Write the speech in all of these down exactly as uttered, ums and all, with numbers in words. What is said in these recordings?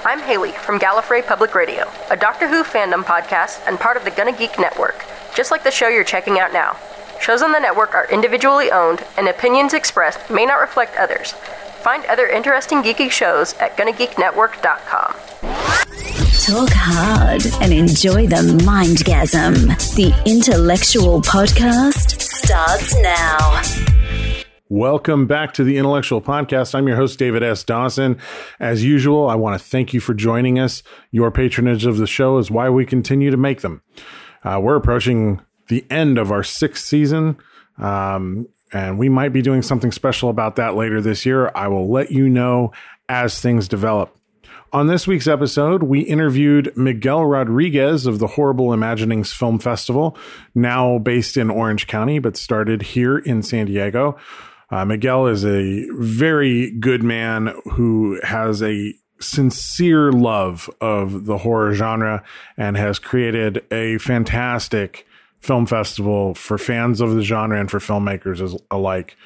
I'm Haley from Gallifrey Public Radio, a Doctor Who fandom podcast and part of the Gonna Geek Network, just like the show you're checking out now. Shows on the network are individually owned, and opinions expressed may not reflect others. Find other interesting geeky shows at gonna geek network dot com. Talk hard and enjoy the mindgasm. The Intellectual Podcast starts now. Welcome back to the Intellectual Podcast. I'm your host, David S. Dawson. As usual, I want to thank you for joining us. Your patronage of the show is why we continue to make them. Uh, we're approaching the end of our sixth season, um, and we might be doing something special about that later this year. I will let you know as things develop. On this week's episode, we interviewed Miguel Rodriguez of the Horrible Imaginings Film Festival, now based in Orange County, but started here in San Diego. Uh, Miguel is a very good man who has a sincere love of the horror genre and has created a fantastic film festival for fans of the genre and for filmmakers as, alike.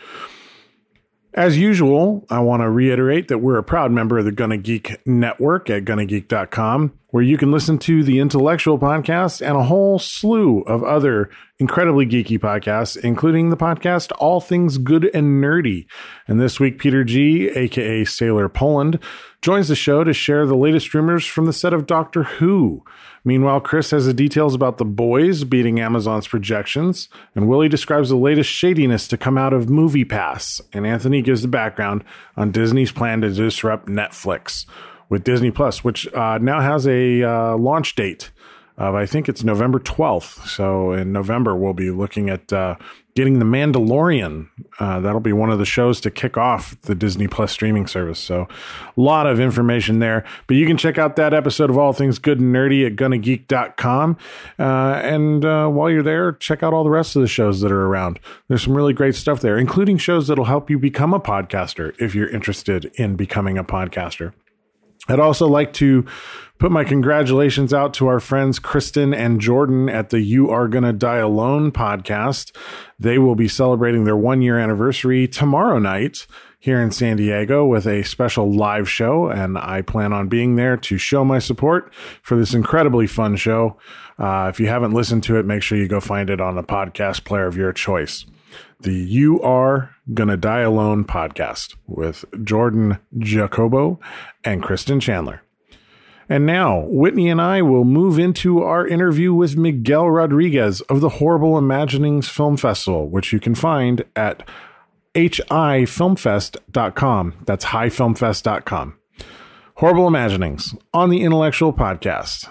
As usual, I want to reiterate that we're a proud member of the Gonna Geek Network at gonna geek dot com, where you can listen to the Intellectual Podcast and a whole slew of other incredibly geeky podcasts, including the podcast All Things Good and Nerdy. And this week, Peter G., aka Sailor Poland, joins the show to share the latest rumors from the set of Doctor Who. Meanwhile, Chris has the details about The Boys beating Amazon's projections, and Willie describes the latest shadiness to come out of MoviePass, and Anthony gives the background on Disney's plan to disrupt Netflix with Disney Plus, which uh, now has a uh, launch date of, I think it's November twelfth. So in November, we'll be looking at uh, getting The Mandalorian. Uh, that'll be one of the shows to kick off the Disney Plus streaming service. So a lot of information there. But you can check out that episode of All Things Good and Nerdy at gonna geek dot com. Uh, and uh, while you're there, check out all the rest of the shows that are around. There's some really great stuff there, including shows that'll help you become a podcaster if you're interested in becoming a podcaster. I'd also like to put my congratulations out to our friends Kristen and Jordan at the You Are Gonna Die Alone podcast. They will be celebrating their one-year anniversary tomorrow night here in San Diego with a special live show, and I plan on being there to show my support for this incredibly fun show. Uh, if you haven't listened to it, make sure you go find it on a podcast player of your choice. The You Are Gonna Die Alone podcast with Jordan Jacobo and Kristen Chandler. And now, Whitney and I will move into our interview with Miguel Rodriguez of the Horrible Imaginings Film Festival, which you can find at h i film fest dot com. That's hi film fest dot com. Horrible Imaginings on the Intellectual Podcast.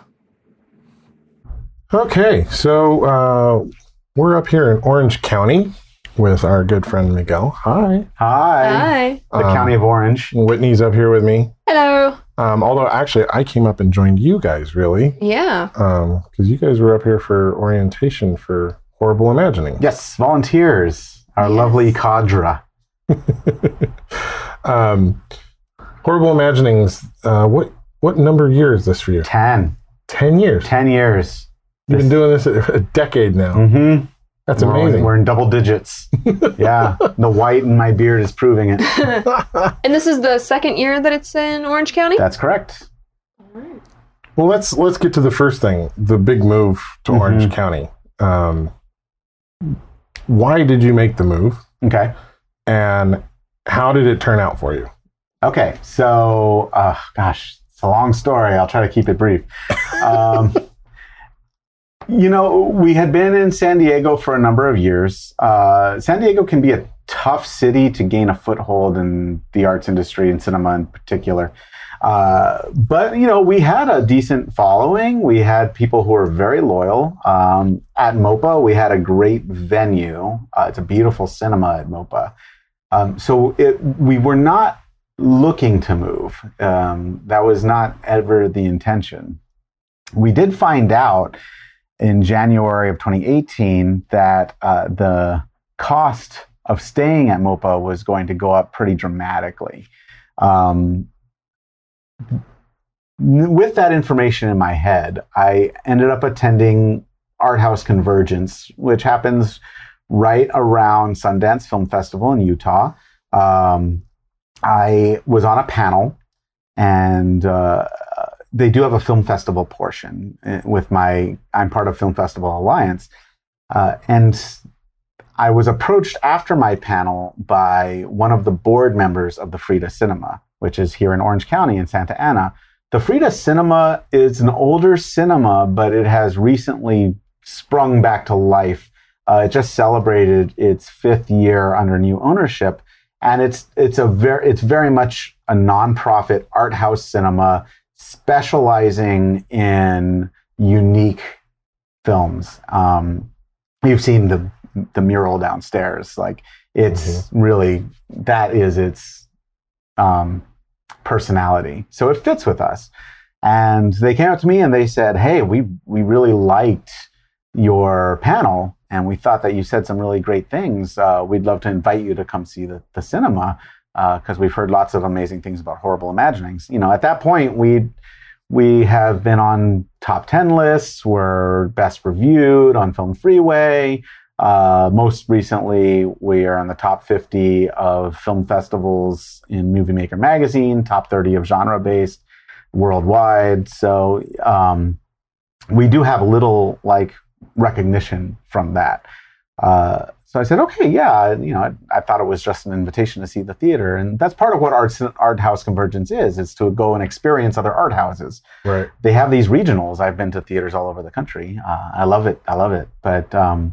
Okay, so uh, we're up here in Orange County with our good friend Miguel. Hi. Hi. Hi. The Um, County of Orange. Whitney's up here with me. Hello. Um, although, actually, I came up and joined you guys, really. Yeah. Um, because you guys were up here for orientation for Horrible Imagining. Yes, volunteers. Our Yes. lovely cadre. um, Horrible Imaginings, uh, what what number year is this for you? Ten. Ten years. Ten years. You've been doing this a, a decade now. Mm-hmm. That's we're, amazing. We're in double digits. Yeah. The white in my beard is proving it. And this is the second year that it's in Orange County? That's correct. Well, let's let's get to the first thing, the big move to Mm-hmm. Orange County. Um, why did you make the move? Okay. And how did it turn out for you? Okay. So, uh, gosh, it's a long story. I'll try to keep it brief. Um, you know, we had been in San Diego for a number of years. Uh, San Diego can be a tough city to gain a foothold in the arts industry and cinema in particular. Uh, but, you know, we had a decent following. We had people who were very loyal. Um, at MOPA, we had a great venue. Uh, it's a beautiful cinema at MOPA. Um, so it, we were not looking to move. Um, that was not ever the intention. We did find out in January of twenty eighteen that uh, the cost of staying at MOPA was going to go up pretty dramatically. Um, with that information in my head, I ended up attending Art House Convergence, which happens right around Sundance Film Festival in Utah. Um, I was on a panel, and uh, they do have a film festival portion with my, I'm part of Film Festival Alliance. Uh, and I was approached after my panel by one of the board members of the Frida Cinema, which is here in Orange County in Santa Ana. The Frida Cinema is an older cinema, but it has recently sprung back to life. Uh, it just celebrated its fifth year under new ownership, and it's it's a very it's very much a nonprofit art house cinema specializing in unique films. Um, you've seen the the mural downstairs. Like it's mm-hmm. really that is its um, personality. So it fits with us. And they came up to me and they said, "Hey, we we really liked your panel, and we thought that you said some really great things. Uh, we'd love to invite you to come see the, the cinema because uh, we've heard lots of amazing things about Horrible Imaginings." You know, at that point, we we have been on top ten lists. We're best reviewed on Film Freeway. Uh, most recently, we are on the top fifty of film festivals in Movie Maker magazine, top thirty of genre-based worldwide. So um, we do have a little like recognition from that. Uh, so I said, okay, yeah, you know, I, I thought it was just an invitation to see the theater, and that's part of what art art house convergence is: is to go and experience other art houses. Right. They have these regionals. I've been to theaters all over the country. Uh, I love it. I love it. But um,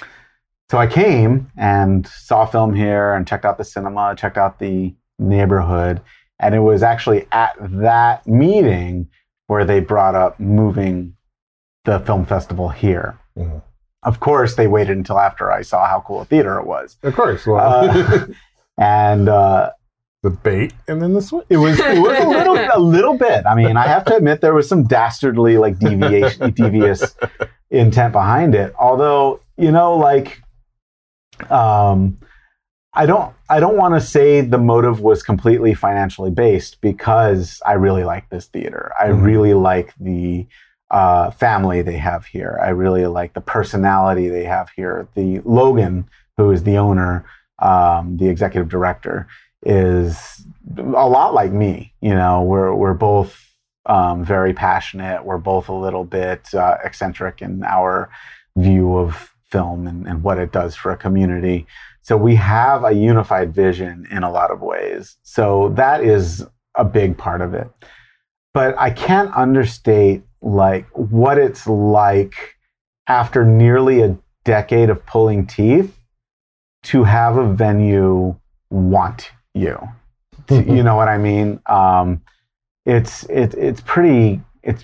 so I came and saw a film here and checked out the cinema, checked out the neighborhood, and it was actually at that meeting where they brought up moving the film festival here. Mm-hmm. Of course, they waited until after I saw how cool a theater it was. Of course. Well, uh, and uh, the bait and then the switch. It was it was a little a little bit. I mean, I have to admit there was some dastardly like deviation, devious intent behind it. Although, you know, like, um, I don't I don't want to say the motive was completely financially based, because I really like this theater. I mm-hmm. really like the uh, family they have here. I really like the personality they have here. The Logan, who is the owner, um, the executive director, is a lot like me. You know, we're we're both um, very passionate. We're both a little bit uh, eccentric in our view of film and, and what it does for a community. So we have a unified vision in a lot of ways. So that is a big part of it. But I can't understate like what it's like after nearly a decade of pulling teeth to have a venue want you. You know what I mean? Um, it's it, it's pretty it's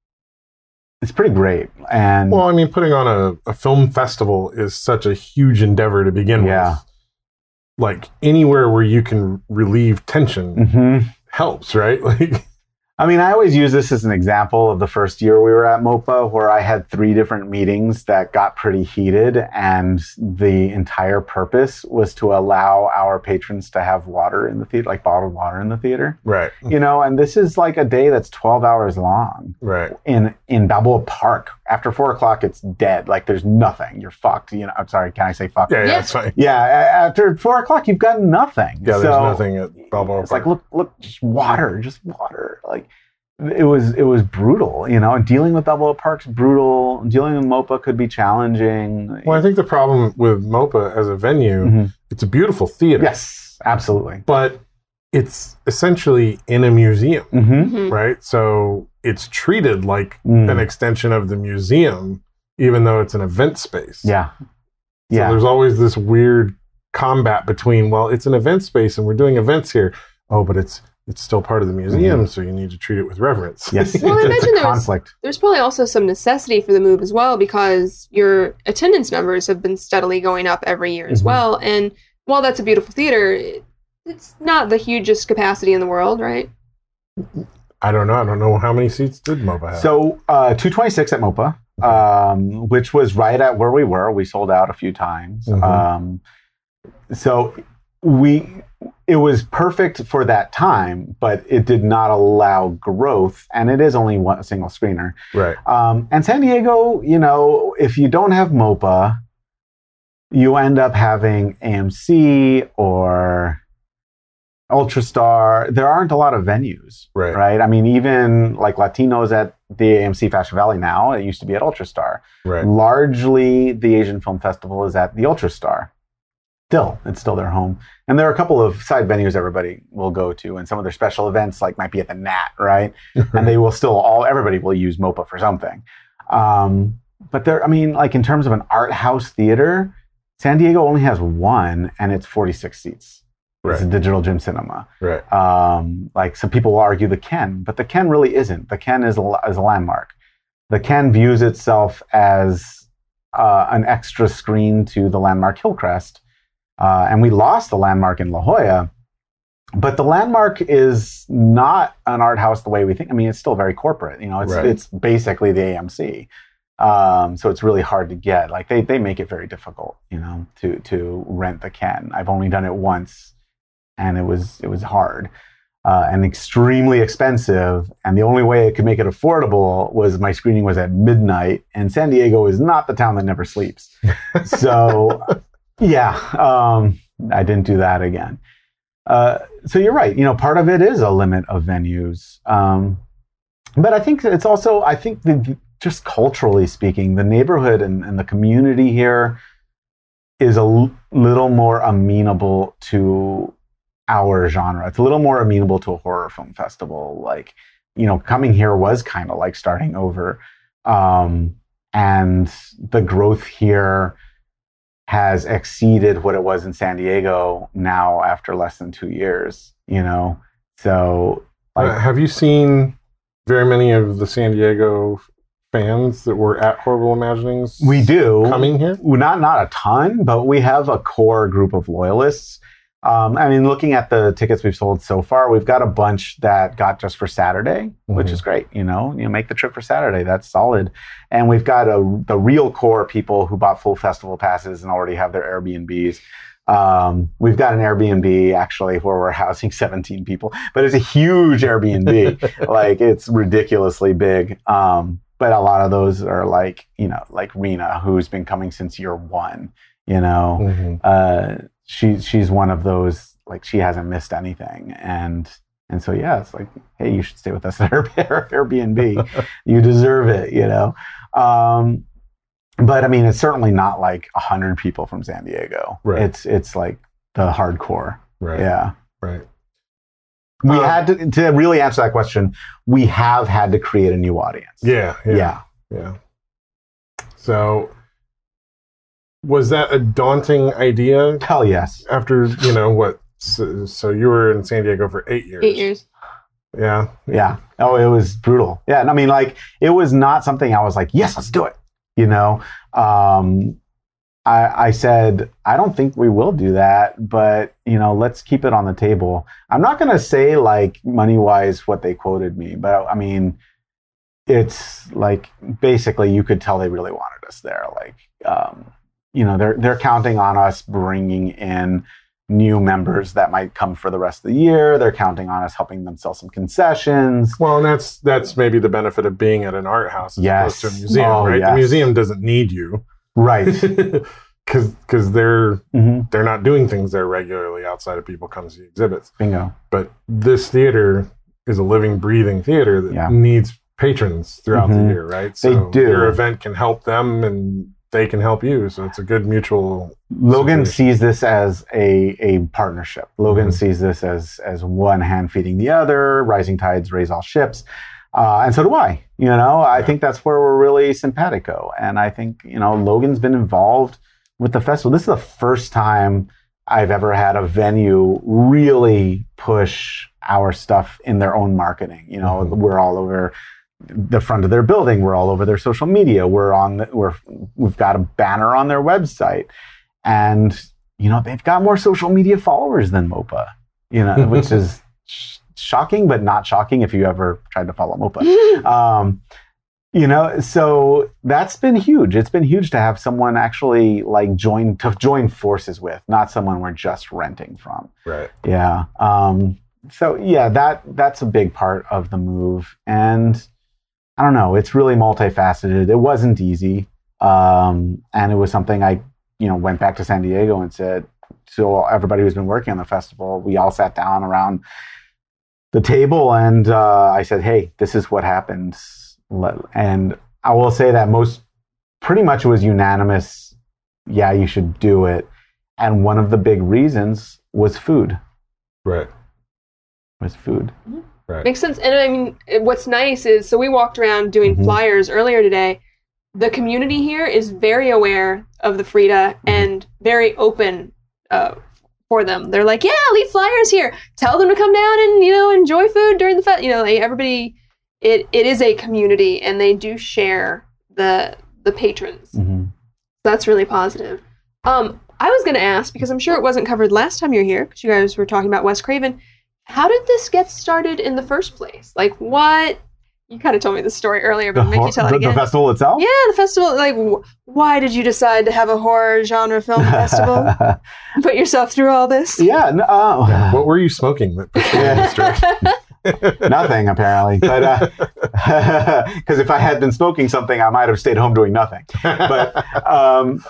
it's pretty great. And well, I mean, putting on a, a film festival is such a huge endeavor to begin yeah. with. Like anywhere where you can relieve tension mm-hmm. helps, right? Like, I mean, I always use this as an example of the first year we were at MOPA, where I had three different meetings that got pretty heated, and the entire purpose was to allow our patrons to have water in the theater, like bottled water in the theater. Right. You know, and this is like a day that's twelve hours long. Right. In in Balboa Park. After four o'clock, it's dead. Like there's nothing. You're fucked. You know, I'm sorry, can I say fuck? Yeah, yeah, Yeah. that's fine. Yeah, after four o'clock, you've got nothing. Yeah, there's So nothing at Balboa It's Park. like, look, look, just water, just water. Like, it was, it was brutal, you know, and dealing with Balboa Park's brutal. Dealing with MOPA could be challenging. Well, I think the problem with MOPA as a venue, mm-hmm. it's a beautiful theater. Yes, absolutely. But it's essentially in a museum, Mm-hmm. Mm-hmm. right? So it's treated like Mm. an extension of the museum, even though it's an event space. Yeah. So Yeah. there's always this weird combat between, well, it's an event space and we're doing events here. Oh, but it's it's still part of the museum, Mm-hmm. so you need to treat it with reverence. Yes. Well, I it's imagine a there was- conflict. There's probably also some necessity for the move as well, because your attendance numbers have been steadily going up every year as Mhm. well. And while that's a beautiful theater, it, it's not the hugest capacity in the world, right? I don't know. I don't know how many seats did MOPA have. So uh, two twenty-six at MOPA, um, which was right at where we were. We sold out a few times. Mhm. Um, so we, it was perfect for that time, but it did not allow growth. And it is only one a single screener. right. Um, and San Diego, you know, if you don't have MOPA, you end up having A M C or Ultrastar. There aren't a lot of venues, Right. right? I mean, even like Latinos at the A M C Fashion Valley now, it used to be at Ultrastar. Right. Largely, the Asian Film Festival is at the Ultrastar. Still, it's still their home. And there are a couple of side venues everybody will go to, and some of their special events like might be at the Nat, right? And they will still all, everybody will use MOPA for something. Um, but there, I mean, like in terms of an art house theater, San Diego only has one, and it's forty-six seats. Right. It's a digital gym cinema. Right. Um, like some people will argue the Ken, but the Ken really isn't. The Ken is a, is a landmark. The Ken views itself as uh, an extra screen to the landmark Hillcrest. Uh, and we lost the landmark in La Jolla. But the landmark is not an art house the way we think. I mean, it's still very corporate. You know, it's Right. it's basically the A M C. Um, so it's really hard to get. Like they they make it very difficult, you know, to to rent the Ken. I've only done it once, and it was it was hard uh, and extremely expensive. And the only way it could make it affordable was my screening was at midnight, and San Diego is not the town that never sleeps. So yeah, um, I didn't do that again. Uh, so you're right. You know, part of it is a limit of venues. Um, but I think it's also, I think the, just culturally speaking, the neighborhood and, and the community here is a l- little more amenable to our genre. It's a little more amenable to a horror film festival. Like, you know, coming here was kind of like starting over. Um, and the growth here has exceeded what it was in San Diego now after less than two years, you know? So, like, Uh, have you seen very many of the San Diego fans that were at Horrible Imaginings we do. coming here? Well, Not, not a ton, but we have a core group of loyalists. Um, I mean, looking at the tickets we've sold so far, we've got a bunch that got just for Saturday, mm-hmm. which is great. You know, you know, make the trip for Saturday. That's solid. And we've got a, the real core people who bought full festival passes and already have their Airbnbs. Um, we've got an Airbnb actually where we're housing seventeen people, but it's a huge Airbnb. Like it's ridiculously big. Um, but a lot of those are like, you know, like Rena, who's been coming since year one, you know, Mm-hmm. uh, she, she's one of those, like she hasn't missed anything. And, and so, yeah, it's like, hey, you should stay with us at our Airbnb. You deserve it, you know? Um, but I mean, it's certainly not like a hundred people from San Diego. Right. It's, it's like the hardcore. Right. Yeah. Right. We Um, had to, to really answer that question, we have had to create a new audience. Yeah. Yeah. Yeah. Yeah. So, was that a daunting idea Hell yes. after, you know, what? So, so you were in San Diego for eight years. Eight years. Yeah. Yeah. Oh, it was brutal. Yeah. And I mean, like, it was not something I was like, yes, let's do it. You know, um, I, I said, I don't think we will do that, but, you know, let's keep it on the table. I'm not going to say, like, money-wise what they quoted me, but, I mean, it's, like, basically you could tell they really wanted us there. Like, um, you know, they're they're counting on us bringing in new members that might come for the rest of the year. They're counting on us helping them sell some concessions. Well, and that's that's maybe the benefit of being at an art house as Yes. opposed to a museum, Oh, right? yes. The museum doesn't need you. Right. Because because they're hmm they're not doing things there regularly outside of people come see exhibits. Bingo. But this theater is a living, breathing theater that Yeah. needs patrons throughout Mhm. the year, right? So do. your event can help them and they can help you. So it's a good mutual Logan situation. sees this as a, a partnership. Logan Mhm. sees this as as one hand feeding the other. Rising tides raise all ships. Uh, and so do I. You know, I Yeah. think that's where we're really simpatico. And I think, you know, Logan's been involved with the festival. This is the first time I've ever had a venue really push our stuff in their own marketing. You know, Mhm. we're all over the front of their building. We're all over their social media. We're on the, we're, we've got a banner on their website. And, you know, they've got more social media followers than MOPA, you know, which is sh- shocking, but not shocking if you ever tried to follow MOPA. um, you know, so that's been huge. It's been huge to have someone actually like join, to join forces with, not someone we're just renting from. right. Yeah. Um, so yeah, that, that's a big part of the move. And I don't know, it's really multifaceted. It wasn't easy. Um, and it was something I, you know, went back to San Diego and said, to everybody who's been working on the festival. We all sat down around the table, and uh, I said, hey, this is what happens. And I will say that most, pretty much it was unanimous, yeah, you should do it. And one of the big reasons was food. Right. Was food. Mm-hmm. Right. Makes sense. And I mean, what's nice is, so we walked around doing mm-hmm. flyers earlier today. The community here is very aware of the Frida mm-hmm. and very open uh, for them. They're like, yeah, leave flyers here. Tell them to come down and, you know, enjoy food during the fest. You know, like everybody, it, it is a community, and they do share the the patrons. Mm-hmm. That's really positive. Um, I was going to ask, because I'm sure it wasn't covered last time you were here, because you guys were talking about Wes Craven. How did this get started in the first place? Like, what? You kind of told me the story earlier, but the, make you tell the, it again. The festival itself? Yeah, the festival. Like, wh- why did you decide to have a horror genre film festival? Put yourself through all this? Yeah. No, uh, yeah. What were you smoking? Nothing, apparently. But because uh, if I had been smoking something, I might have stayed home doing nothing. But um,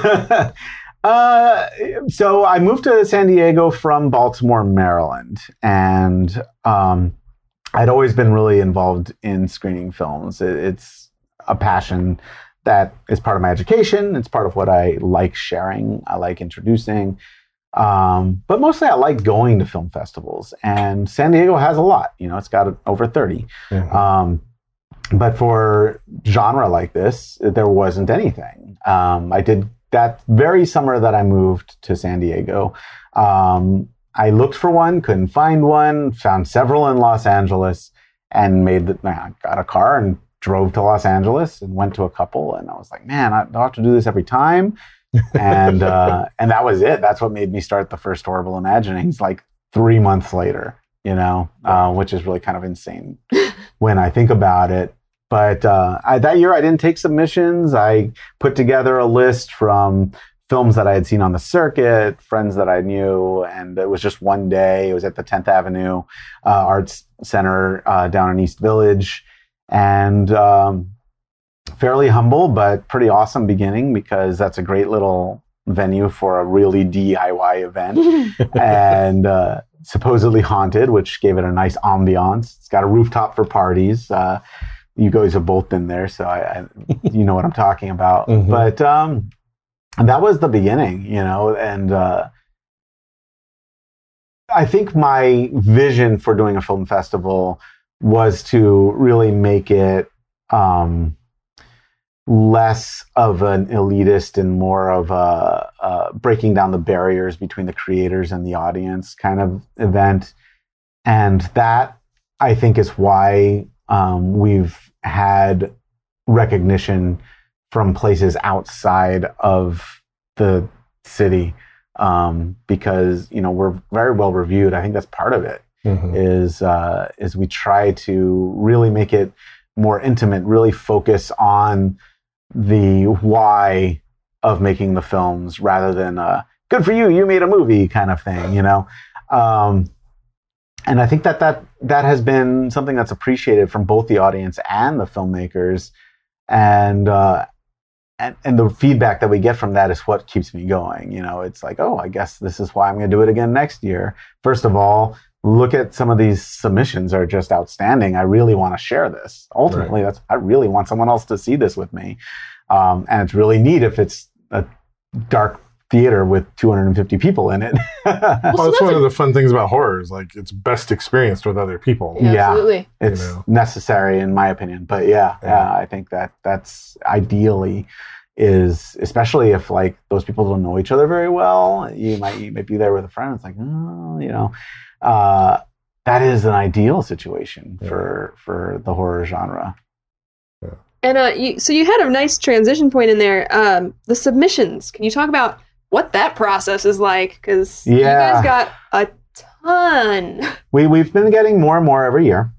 uh, so I moved to San Diego from Baltimore, Maryland, and um, I'd always been really involved in screening films. It, it's a passion that is part of my education. It's part of what I like sharing. I like introducing. Um, but mostly I like going to film festivals. And San Diego has a lot. You know, it's got over thirty. Mm-hmm. Um, but for genre like this, there wasn't anything. Um, I did that very summer that I moved to San Diego. Um, I looked for one, couldn't find one, found several in Los Angeles, and made the, I got a car and drove to Los Angeles and went to a couple. And I was like, man, I don't have to do this every time. and uh, and that was it. That's what made me start the first Horrible Imaginings like three months later, you know, uh, which is really kind of insane when I think about it. But uh, I, that year I didn't take submissions. I put together a list from films that I had seen on the circuit, friends that I knew, and it was just one day. It was at the tenth Avenue uh, Arts Center uh, down in East Village. And um, fairly humble, but pretty awesome beginning, because that's a great little venue for a really D I Y event. and uh, supposedly haunted, which gave it a nice ambiance. It's got a rooftop for parties. Uh, you guys have both been there, so I, I you know what I'm talking about. Mm-hmm. But um, that was the beginning, you know, and uh, I think my vision for doing a film festival was to really make it um, less of an elitist and more of a, a breaking down the barriers between the creators and the audience kind of event. And that, I think, is why um, we've had recognition from places outside of the city, um, because, you know, we're very well reviewed. I think that's part of it. Mm-hmm. is uh, is we try to really make it more intimate, really focus on the why of making the films rather than uh, good for you, you made a movie kind of thing, you know? Um, and I think that, that that has been something that's appreciated from both the audience and the filmmakers. And, uh, and, and the feedback that we get from that is what keeps me going. You know, it's like, oh, I guess this is why I'm going to do it again next year. First of all, look at some of these submissions are just outstanding. I really want to share this. Ultimately, right. that's I really want someone else to see this with me. Um, and it's really neat if it's a dark theater with two hundred fifty people in it. Well, well that's one a, of the fun things about horror is like it's best experienced with other people. Yeah, yeah, absolutely. It's you know. necessary in my opinion. But yeah, yeah, yeah, I think that that's ideally is, especially if like those people don't know each other very well. You might you might be there with a friend. It's like, oh, you know. Uh, that is an ideal situation yeah. for for the horror genre. Yeah. And uh, you, so you had a nice transition point in there. Um, the submissions. Can you talk about what that process is like? Because yeah. you guys got a ton. We we've been getting more and more every year.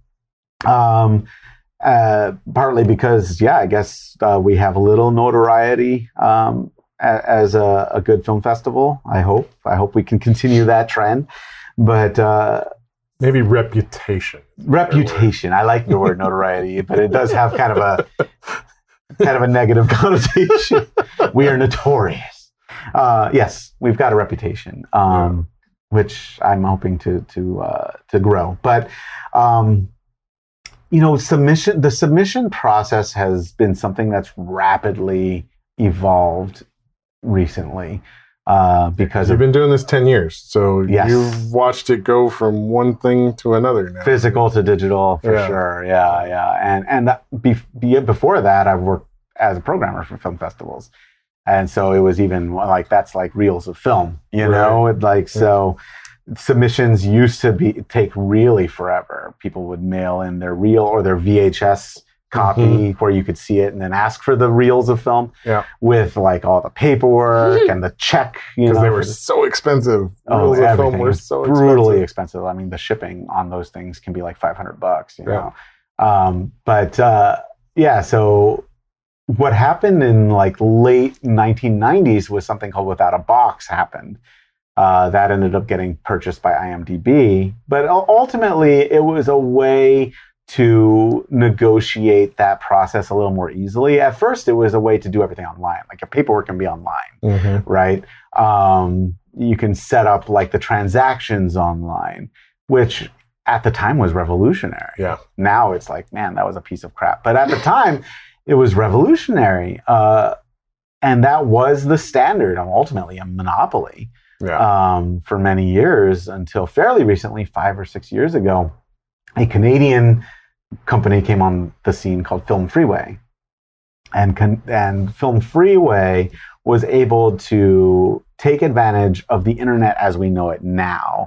Um, uh, partly because yeah, I guess uh, we have a little notoriety um, a, as a, a good film festival. I hope. I hope we can continue that trend. But uh, maybe reputation. Reputation. I like the word notoriety, but it does have kind of a kind of a negative connotation. We are notorious. Uh, yes, we've got a reputation, um, yeah. which I'm hoping to to uh, to grow. But um, you know, submission the submission process has been something that's rapidly evolved recently. Uh, because you've of, been doing this ten years, so yes. you've watched it go from one thing to another now. Physical to digital, for yeah. sure. Yeah, yeah. And and that, be, be, before that, I've worked as a programmer for film festivals, and so it was even like that's like reels of film, you right. know. It like yeah. so submissions used to be take really forever. People would mail in their reel or their V H S copy mm-hmm. where you could see it and then ask for the reels of film yeah. with like all the paperwork and the check, you know. Because they were so expensive. Oh, reels of film were so brutally expensive. expensive. I mean, the shipping on those things can be like five hundred bucks, you yeah. know. Um, but uh, yeah, so what happened in like late nineteen nineties was something called Without a Box happened. Uh, that ended up getting purchased by I M D B. But ultimately, it was a way to negotiate that process a little more easily. At first, it was a way to do everything online. Like your paperwork can be online, mm-hmm. right? Um, you can set up like the transactions online, which at the time was revolutionary. Yeah. Now it's like, man, that was a piece of crap. But at the time, it was revolutionary. Uh, and that was the standard, ultimately a monopoly yeah. um, for many years until fairly recently, five or six years ago. A Canadian company came on the scene called Film Freeway. And, con- and Film Freeway was able to take advantage of the internet as we know it now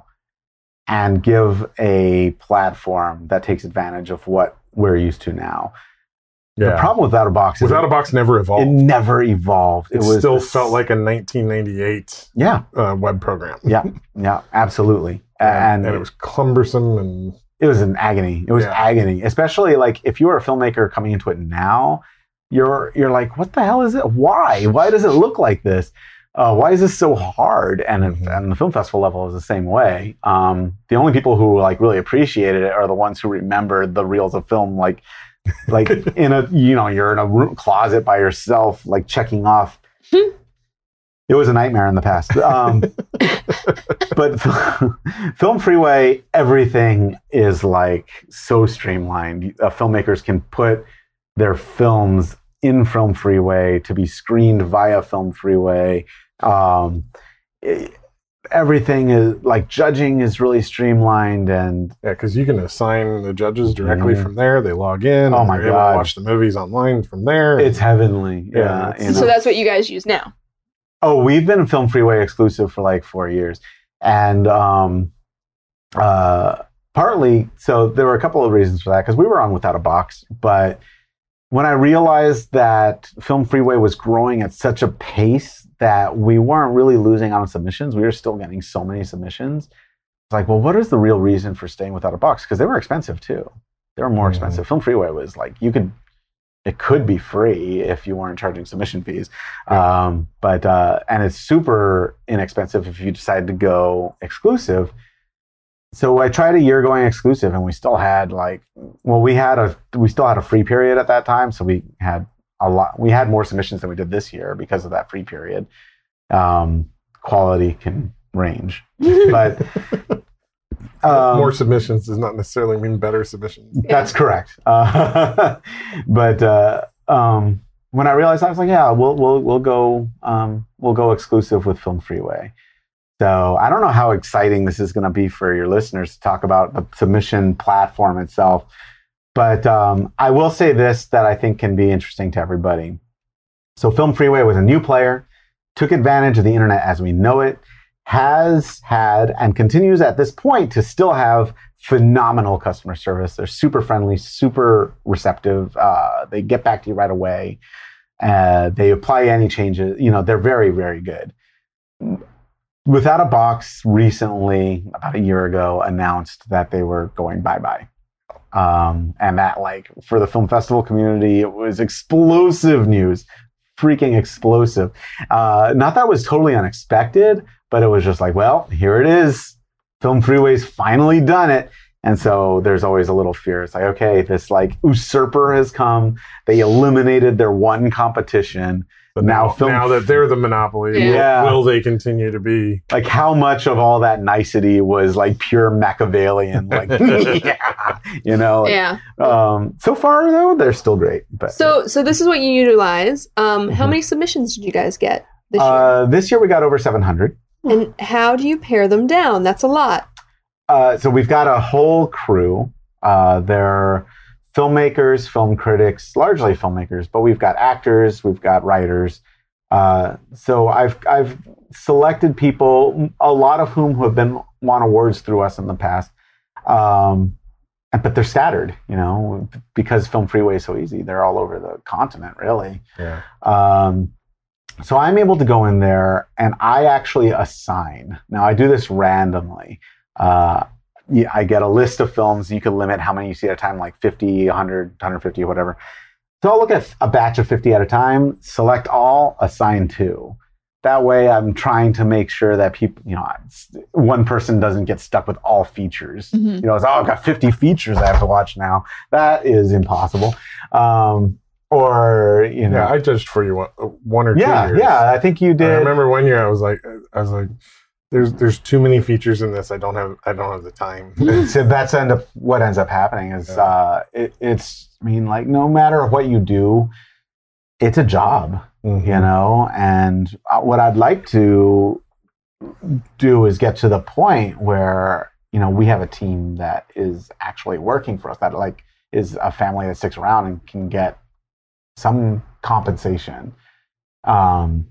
and give a platform that takes advantage of what we're used to now. Yeah. The problem with Without a Box is Without a Box never evolved. It never evolved. It, it was still this, felt like a nineteen ninety-eight yeah. uh, web program. Yeah, yeah, absolutely. And, and, and it was cumbersome and... It was an agony. It was yeah. agony, especially like if you were a filmmaker coming into it now, you're you're like, what the hell is it? Why? Why does it look like this? Uh, why is this so hard? And mm-hmm. and the film festival level is the same way. Um, the only people who like really appreciated it are the ones who remembered the reels of film, like like in a you know you're in a room, closet by yourself, like checking off. It was a nightmare in the past. Um, but Film Freeway, everything is like so streamlined. Uh, filmmakers can put their films in Film Freeway to be screened via Film Freeway. Um, it, everything is like judging is really streamlined and yeah, because you can assign the judges directly mm-hmm. from there. They log in. Oh my god! God. Able to watch the movies online from there. It's heavenly. Yeah. yeah it's, you know. So that's what you guys use now. Oh, we've been Film Freeway exclusive for like four years. And um, uh, partly, so there were a couple of reasons for that, because we were on Without a Box. But when I realized that Film Freeway was growing at such a pace that we weren't really losing out on submissions, we were still getting so many submissions. It's like, well, what is the real reason for staying Without a Box? Because they were expensive too. They were more mm-hmm. expensive. Film Freeway was like, you could... It could be free if you weren't charging submission fees. Yeah. Um, but, uh, and it's super inexpensive if you decide to go exclusive. So I tried a year going exclusive and we still had like, well, we had a, we still had a free period at that time. So we had a lot, we had more submissions than we did this year because of that free period. Um, quality can range, but, Um, more submissions does not necessarily mean better submissions. That's correct. Uh, but uh, um, when I realized, I was like, yeah, we'll we'll we'll go um, we'll go exclusive with Film Freeway. So I don't know how exciting this is going to be for your listeners to talk about the submission platform itself, but um, I will say this that I think can be interesting to everybody. So Film Freeway was a new player, took advantage of the internet as we know it. Has had and continues at this point to still have phenomenal customer service. They're super friendly, super receptive. Uh, they get back to you right away. Uh, they apply any changes. You know, they're very, very good. Without a Box recently, about a year ago, announced that they were going bye-bye. Um, and that, like, for the film festival community, it was explosive news. Freaking explosive. Uh, not that it was totally unexpected, but it was just like, well, here it is. Film Freeway's finally done it. And so there's always a little fear. It's like, okay, this like usurper has come. They eliminated their one competition. But now, now, film, now that they're the monopoly, Yeah. will, will they continue to be? like how much of all that nicety was like pure Machiavellian, like yeah, you know. like, Yeah. Um, so far though, they're still great. But So so this is what you utilize. Um, how Mhm. many submissions did you guys get this year? uh, this year we got over seven hundred. And how do you pare them down? That's a lot. Uh, so we've got a whole crew. Uh, they're filmmakers, film critics, largely filmmakers, but we've got actors, we've got writers. Uh, so I've I've selected people, a lot of whom have been won awards through us in the past, um, and, but they're scattered, you know, because Film Freeway is so easy. They're all over the continent, really. Yeah. Um, so I'm able to go in there and I actually assign. Now I do this randomly. Uh, yeah, I get a list of films. You can limit how many you see at a time, like fifty, one hundred, one hundred fifty, whatever. So I'll look at a batch of fifty at a time, select all, assign two. That way I'm trying to make sure that people, you know, one person doesn't get stuck with all features. Mm-hmm. You know, it's, oh, I've got fifty features I have to watch now. That is impossible. Um, or, you know. Yeah, I judged for you one, one or two Yeah, years. yeah, I think you did. I remember one year I was like, I was like, there's there's too many features in this. I don't have I don't have the time. So that's end up what ends up happening is Yeah. uh, it, it's. I mean, like no matter what you do, it's a job, Mhm. you know. And what I'd like to do is get to the point where you know we have a team that is actually working for us. That like is a family that sticks around and can get some compensation. Um.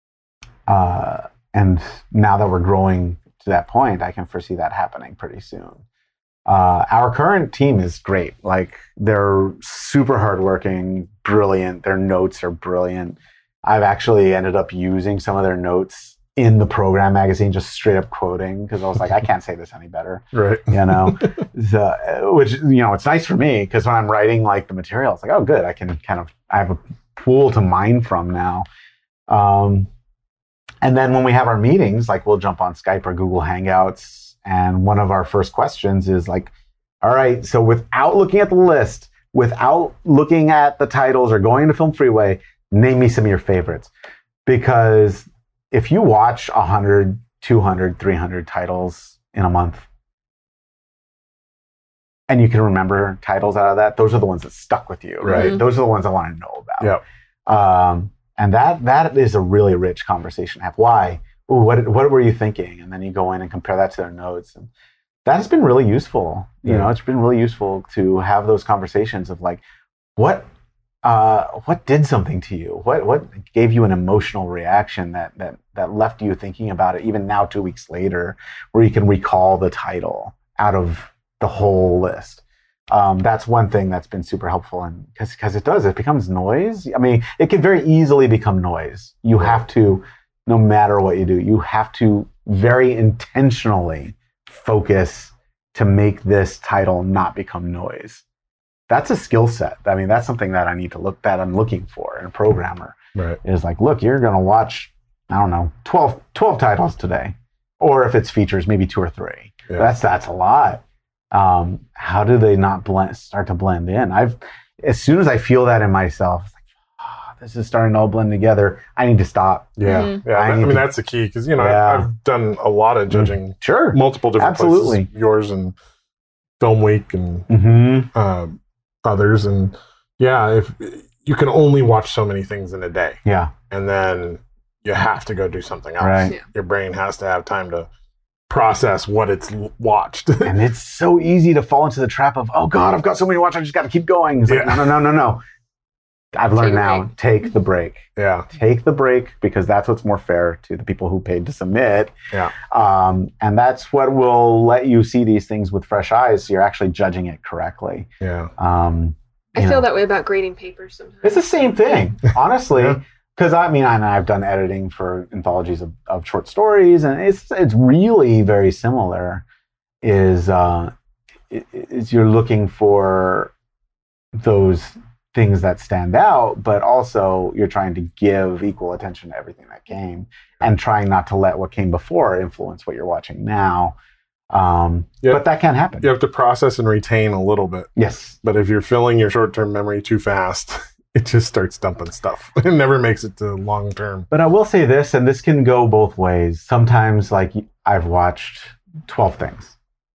Uh. And now that we're growing to that point, I can foresee that happening pretty soon. Uh, our current team is great. Like they're super hardworking, brilliant. Their notes are brilliant. I've actually ended up using some of their notes in the program magazine, just straight up quoting because I was like, I can't say this any better, Right. you know. So, which you know, it's nice for me because when I'm writing like the material, it's like, oh, good, I can kind of I have a pool to mine from now. Um, And then when we have our meetings, like we'll jump on Skype or Google Hangouts. And one of our first questions is like, all right, so without looking at the list, without looking at the titles or going to Film Freeway, name me some of your favorites. Because if you watch one hundred, two hundred, three hundred titles in a month, and you can remember titles out of that, those are the ones that stuck with you, right? Mhm. Those are the ones I want to know about. Yeah. Um, And that that is a really rich conversation to have. Why? Ooh, what what were you thinking? And then you go in and compare that to their notes. And that has been really useful. You Yeah. know, it's been really useful to have those conversations of like, what uh, what did something to you? What what gave you an emotional reaction that that that left you thinking about it even now two weeks later, where you can recall the title out of the whole list. Um, that's one thing that's been super helpful, and because because it does, it becomes noise. I mean, it can very easily become noise. You have to, no matter what you do, you have to very intentionally focus to make this title not become noise. That's a skill set. I mean, that's something that I need to look that I'm looking for in a programmer. Right. Is like, look, you're going to watch, I don't know, twelve, twelve titles today, or if it's features, maybe two or three. Yeah. That's that's a lot. Um, how do they not blend, start to blend in? I've, as soon as I feel that in myself, it's like, oh, this is starting to all blend together. I need to stop. Yeah. Mhm. Yeah. I I, need mean, to- that's the key because, you know, Yeah. I've, I've done a lot of judging Sure. multiple different Absolutely. places, yours and Film Week and Mm-hmm. uh, others. And yeah, if you can only watch so many things in a day, Yeah. and then you have to go do something else. Right. Yeah. Your brain has to have time to process what it's l- watched. And it's so easy to fall into the trap of, oh God, I've got so many to watch. I just got to keep going. It's like, Yeah. no, no, no, no. I've learned Take a now, break. take the break. yeah. Take the break because that's what's more fair to the people who paid to submit. Yeah. Um, and that's what will let you see these things with fresh eyes. So you're actually judging it correctly. Yeah. Um, I you feel know, that way about grading papers sometimes. it's the same thing, honestly. Yeah. Because I mean, I, I've done editing for anthologies of, of short stories, and it's it's really very similar. Is uh, i- is you're looking for those things that stand out, but also you're trying to give equal attention to everything that came, and trying not to let what came before influence what you're watching now. Um, Yep. But that can happen. You have to process and retain a little bit. Yes. But if you're filling your short-term memory too fast, it just starts dumping stuff. It never makes it to long-term. But I will say this, and this can go both ways. Sometimes, like, I've watched twelve things,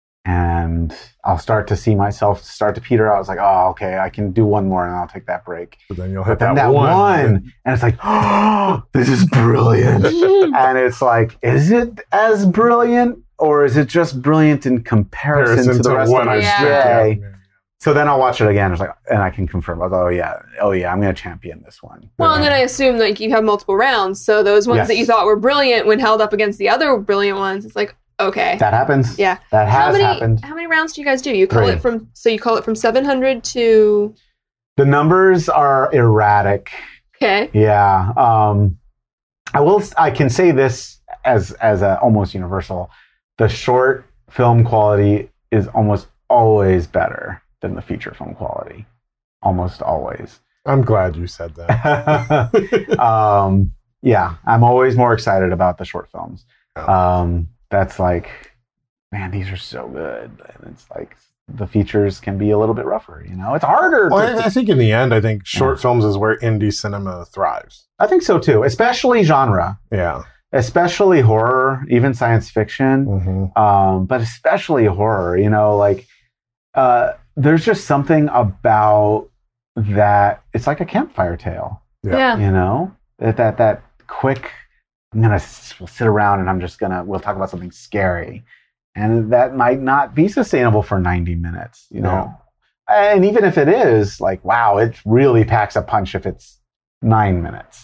and I'll start to see myself start to peter out. I was like, oh, okay, I can do one more, and I'll take that break. But then you'll hit But then that, that one. one, and it's like, oh, this is brilliant. And it's like, is it as brilliant, or is it just brilliant in comparison, Comparison to the to rest what of I the Yeah. day? Yeah. So then I'll watch it again. It's like, and I can confirm, oh yeah, oh yeah, I'm going to champion this one. Well, and then I assume like you have multiple rounds, so those ones Yes. that you thought were brilliant when held up against the other brilliant ones, it's like, okay. That happens. Yeah. That how has many happened. how many rounds do you guys do? You call Three. it from so you call it from seven hundred to The numbers are erratic. okay. Yeah. Um, I will. I can say this as as a almost universal. The short film quality is almost always better than the feature film quality. Almost always. I'm glad you said that. um, yeah, I'm always more excited about the short films. Yeah. Um, that's like, man, these are so good. And it's like the features can be a little bit rougher. You know, it's harder. Well, to, I, I think in the end, I think short films is where indie cinema thrives. I think so too, especially genre. Yeah. Especially horror, even science fiction, Mm-hmm. um, but especially horror. You know, like uh, there's just something about that. It's like a campfire tale. Yeah. Yeah. You know, that that that quick. I'm gonna s- we'll sit around and I'm just gonna we'll talk about something scary, and that might not be sustainable for ninety minutes. You know, and even if it is, like, wow, it really packs a punch if it's nine minutes.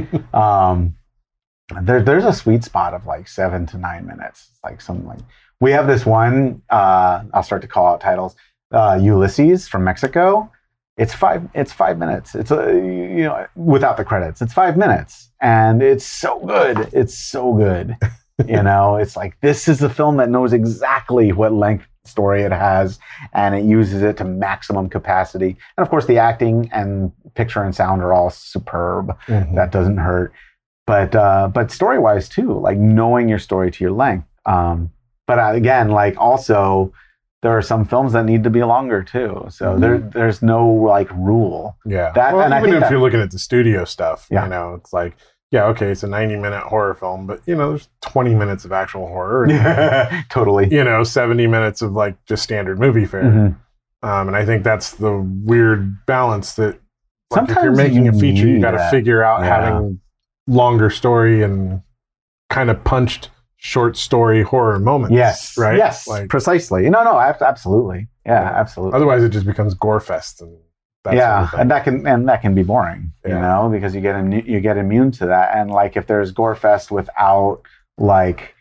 um, There, there's a sweet spot of like seven to nine minutes. It's like something like we have this one. Uh, I'll start to call out titles. Uh, Ulysses from Mexico. It's five. It's five minutes. It's a you know without the credits. It's five minutes, and it's so good. It's so good. You know, it's like this is a film that knows exactly what length story it has, and it uses it to maximum capacity. And of course, the acting and picture and sound are all superb. Mhm. That doesn't hurt. But uh, but story wise too, like knowing your story to your length. Um, but uh, again, like also, there are some films that need to be longer too. So Mm-hmm. there there's no like rule. Yeah. That- well, and I even think if that- you're looking at the studio stuff, Yeah. you know, it's like, yeah, okay, it's a ninety minute horror film, but you know, there's twenty minutes of actual horror, and, Totally. you know, seventy minutes of like just standard movie fare. Mhm. Um, and I think that's the weird balance that like, if you're Sometimes making you a feature, you need got to that. figure out Yeah. having longer story and kind of punched short story horror moments. Yes. Right. Yes. Like, Precisely. No, no. ab- Absolutely. Yeah. Yeah. Absolutely. otherwise, it just becomes gore fest and that yeah, sort of thing. and that can and that can be boring, you Yeah. know, because you get immu- you get immune to that. And like, if there's gore fest without like,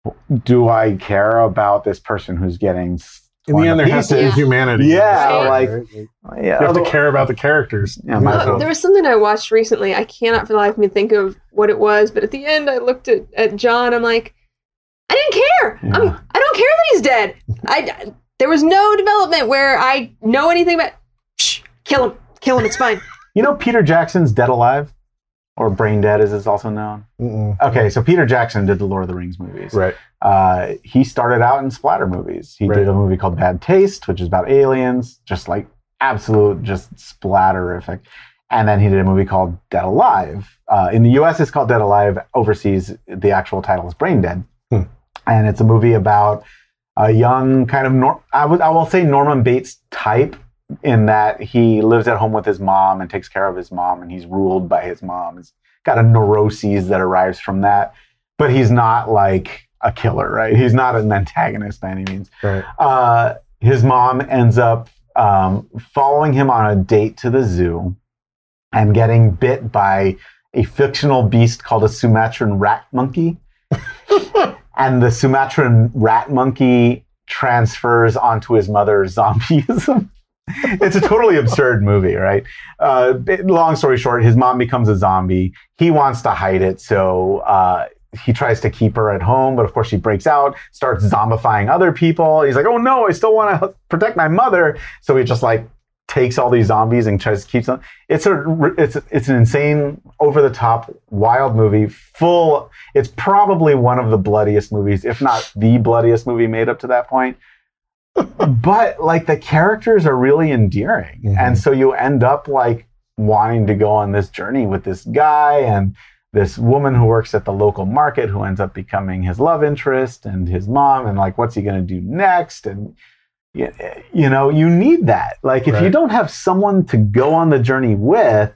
do I care about this person who's getting s- in the torn end, to there has to be Yeah. humanity. in the Yeah, story, like- right? Yeah, you have to although- care about the characters. Yeah, might as Uh, well. there was something I watched recently. I cannot for the life of me think of what it was, but at the end, I looked at, at John. I'm like, I didn't care. Yeah. I'm, I don't care that he's dead. I, there was no development where I know anything about. Shh, kill him. Kill him. It's fine. You know Peter Jackson's Dead Alive, or Brain Dead as it's also known. Mm-mm. Okay, so Peter Jackson did the Lord of the Rings movies. Right. Uh, he started out in splatter movies. He Right. did a movie called Bad Taste, which is about aliens, just like absolute, just splatterific. And then he did a movie called Dead Alive. Uh, in the U S, it's called Dead Alive. Overseas, the actual title is Brain Dead. Hmm. And it's a movie about a young kind of, nor- I would, I will say Norman Bates type, in that he lives at home with his mom and takes care of his mom, and he's ruled by his mom. He's got a neuroses that arrives from that, but he's not like a killer, right? He's not an antagonist by any means. Right. Uh, his mom ends up um, following him on a date to the zoo and getting bit by a fictional beast called a Sumatran rat monkey. And the Sumatran rat monkey transfers onto his mother's zombieism. It's a totally absurd movie, right? Uh, long story short, his mom becomes a zombie. He wants to hide it, so uh, he tries to keep her at home, but of course she breaks out, starts zombifying other people. He's like, oh no, I still want to protect my mother. So he just like takes all these zombies and tries to keep them. It's a it's it's an insane, over the top, wild movie. Full. It's probably one of the bloodiest movies, if not the bloodiest movie made up to that point. But like the characters are really endearing, mm-hmm. and so you end up like wanting to go on this journey with this guy and this woman who works at the local market who ends up becoming his love interest, and his mom, and like what's he going to do next, and. You know, you need that. Like, if right. you don't have someone to go on the journey with,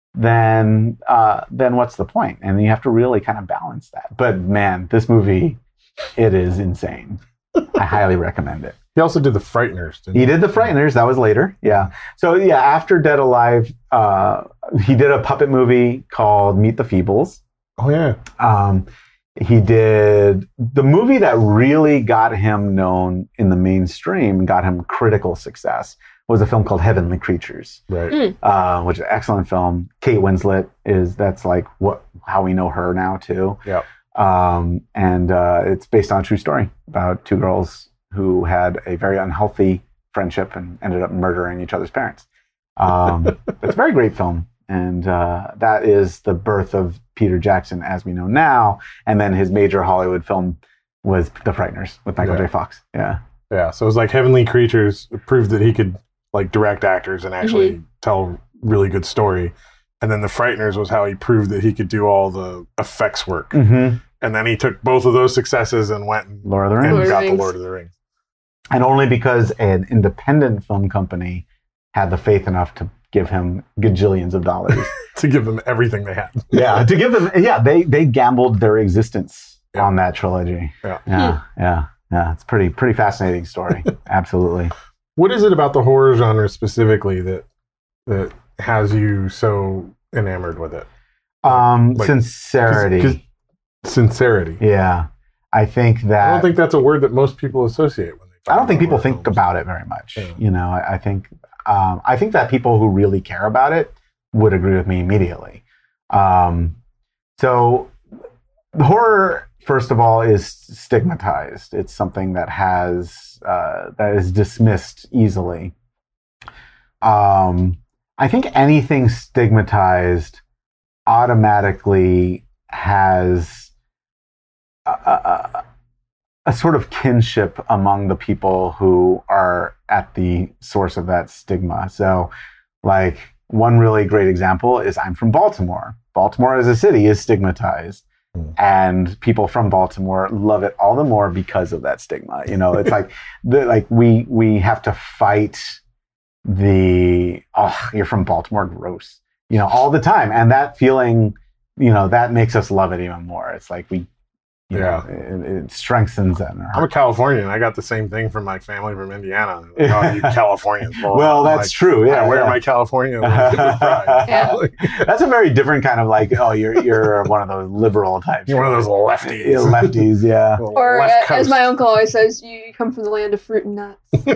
then uh, then what's the point? And you have to really kind of balance that. But man, this movie, it is insane. I highly recommend it. He also did The Frighteners, didn't he? He did The Frighteners. That was later. Yeah. So yeah, after Dead Alive, uh, he did a puppet movie called Meet the Feebles. Oh yeah. Um, He did the movie that really got him known in the mainstream, got him critical success, was a film called Heavenly Creatures, right? Mm. Uh, which is an excellent film. Kate Winslet is that's like what how we know her now too. Yeah, um, and uh, it's based on a true story about two girls who had a very unhealthy friendship and ended up murdering each other's parents. Um, it's a very great film. And uh, that is the birth of Peter Jackson as we know now. And then his major Hollywood film was The Frighteners with Michael yeah. J. Fox. Yeah. Yeah. So it was like Heavenly Creatures proved that he could like direct actors and actually mm-hmm. tell really good story. And then The Frighteners was how he proved that he could do all the effects work. Mm-hmm. And then he took both of those successes and went and, Lord of the Rings. and Lord got Rings. the Lord of the Rings. And only because an independent film company had the faith enough to give him gajillions of dollars. To give them everything they had. yeah, to give them, yeah, they they gambled their existence yeah. on that trilogy. Yeah. Yeah, hmm. yeah, yeah. It's pretty, pretty fascinating story. Absolutely. What is it about the horror genre specifically that that has you so enamored with it? Um, Like, sincerity. 'cause- 'cause sincerity. Yeah. I think that... I don't think that's a word that most people associate when they I don't think people horror think films. about it very much. Yeah. You know, I, I think um, I think that people who really care about it would agree with me immediately. Um, so the horror, first of all, is stigmatized. It's something that has uh, that is dismissed easily. Um, I think anything stigmatized automatically has a, a, a sort of kinship among the people who are at the source of that stigma. So, like, one really great example is I'm from Baltimore. Baltimore as a city is stigmatized. Mm. And people from Baltimore love it all the more because of that stigma. You know, it's like, the, like we we have to fight the, oh, you're from Baltimore, gross, you know, all the time. And that feeling, you know, that makes us love it even more. It's like we, you yeah, know, it, it strengthens that. In our I'm a Californian. I got the same thing from my family from Indiana. Like, oh, you Californians. Well, well that's like, true. Yeah, I wear yeah. my California with pride. Yeah. That's a very different kind of like, oh, you're you're one of those liberal types. You're one of those lefties. Yeah, lefties, yeah. Or Left uh, as coast. my uncle always says, you come from the land of fruit and nuts.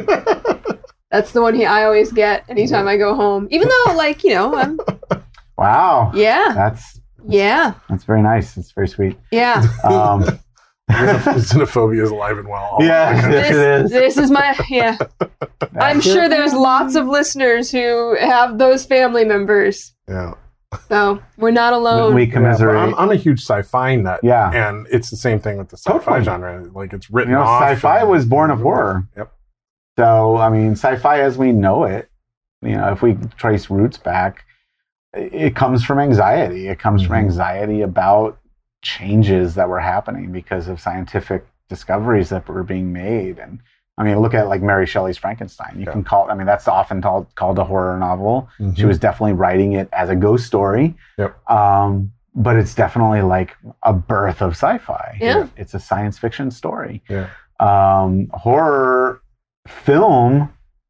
That's the one he I always get anytime I go home. Even though, like, you know, I'm Wow. yeah, That's yeah, that's very nice. It's very sweet. yeah. Um, Xenophobia is alive and well. all Yeah. over the country. Yes, it This, is. this is my yeah. I'm sure there's lots of listeners who have those family members. Yeah. So we're not alone. we Yeah, but commiserate. I'm, I'm a huge sci-fi nut. Yeah. And it's the same thing with the sci-fi Totally. genre. Like, it's written You know, off. sci-fi and- was born of horror. Yep. So, I mean, sci-fi as we know it, you know, if we trace roots back, it comes from anxiety. It comes Mm-hmm. from anxiety about changes that were happening because of scientific discoveries that were being made. And I mean, look at like Mary Shelley's Frankenstein. You Yeah. can call, I mean, that's often called, called a horror novel. Mhm. She was definitely writing it as a ghost story. Yep. Um, but it's definitely like a birth of sci-fi. Yeah. It's a science fiction story. Yeah. Um, horror film,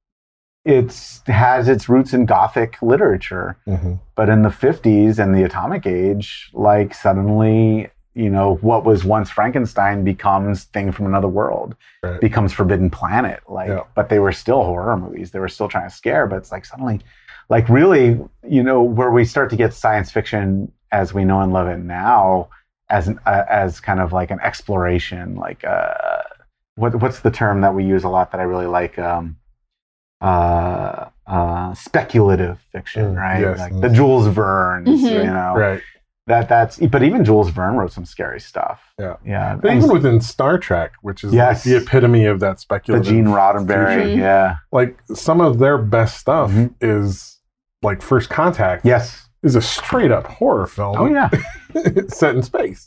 it's has its roots in Gothic literature. Mhm. But in the fifties and the Atomic Age, like suddenly, you know, what was once Frankenstein becomes Thing from Another World, Right. becomes Forbidden Planet. Like, Yeah. but they were still horror movies. They were still trying to scare, but it's like suddenly, like really, you know, where we start to get science fiction as we know and love it now, as an, uh, as kind of like an exploration, like uh, what what's the term that we use a lot that I really like? Um, uh, uh, speculative fiction, Mm, right? yes. Like the Jules Verne's, Mhm. you know, Right. that that's. But even Jules Verne wrote some scary stuff. Yeah. Yeah, But and even within Star Trek, which is Yes. like the epitome of that the speculative. Gene Roddenberry, future, Mhm. yeah, like some of their best stuff Mhm. is like First Contact. yes, Is a straight up horror film. oh yeah. set in space.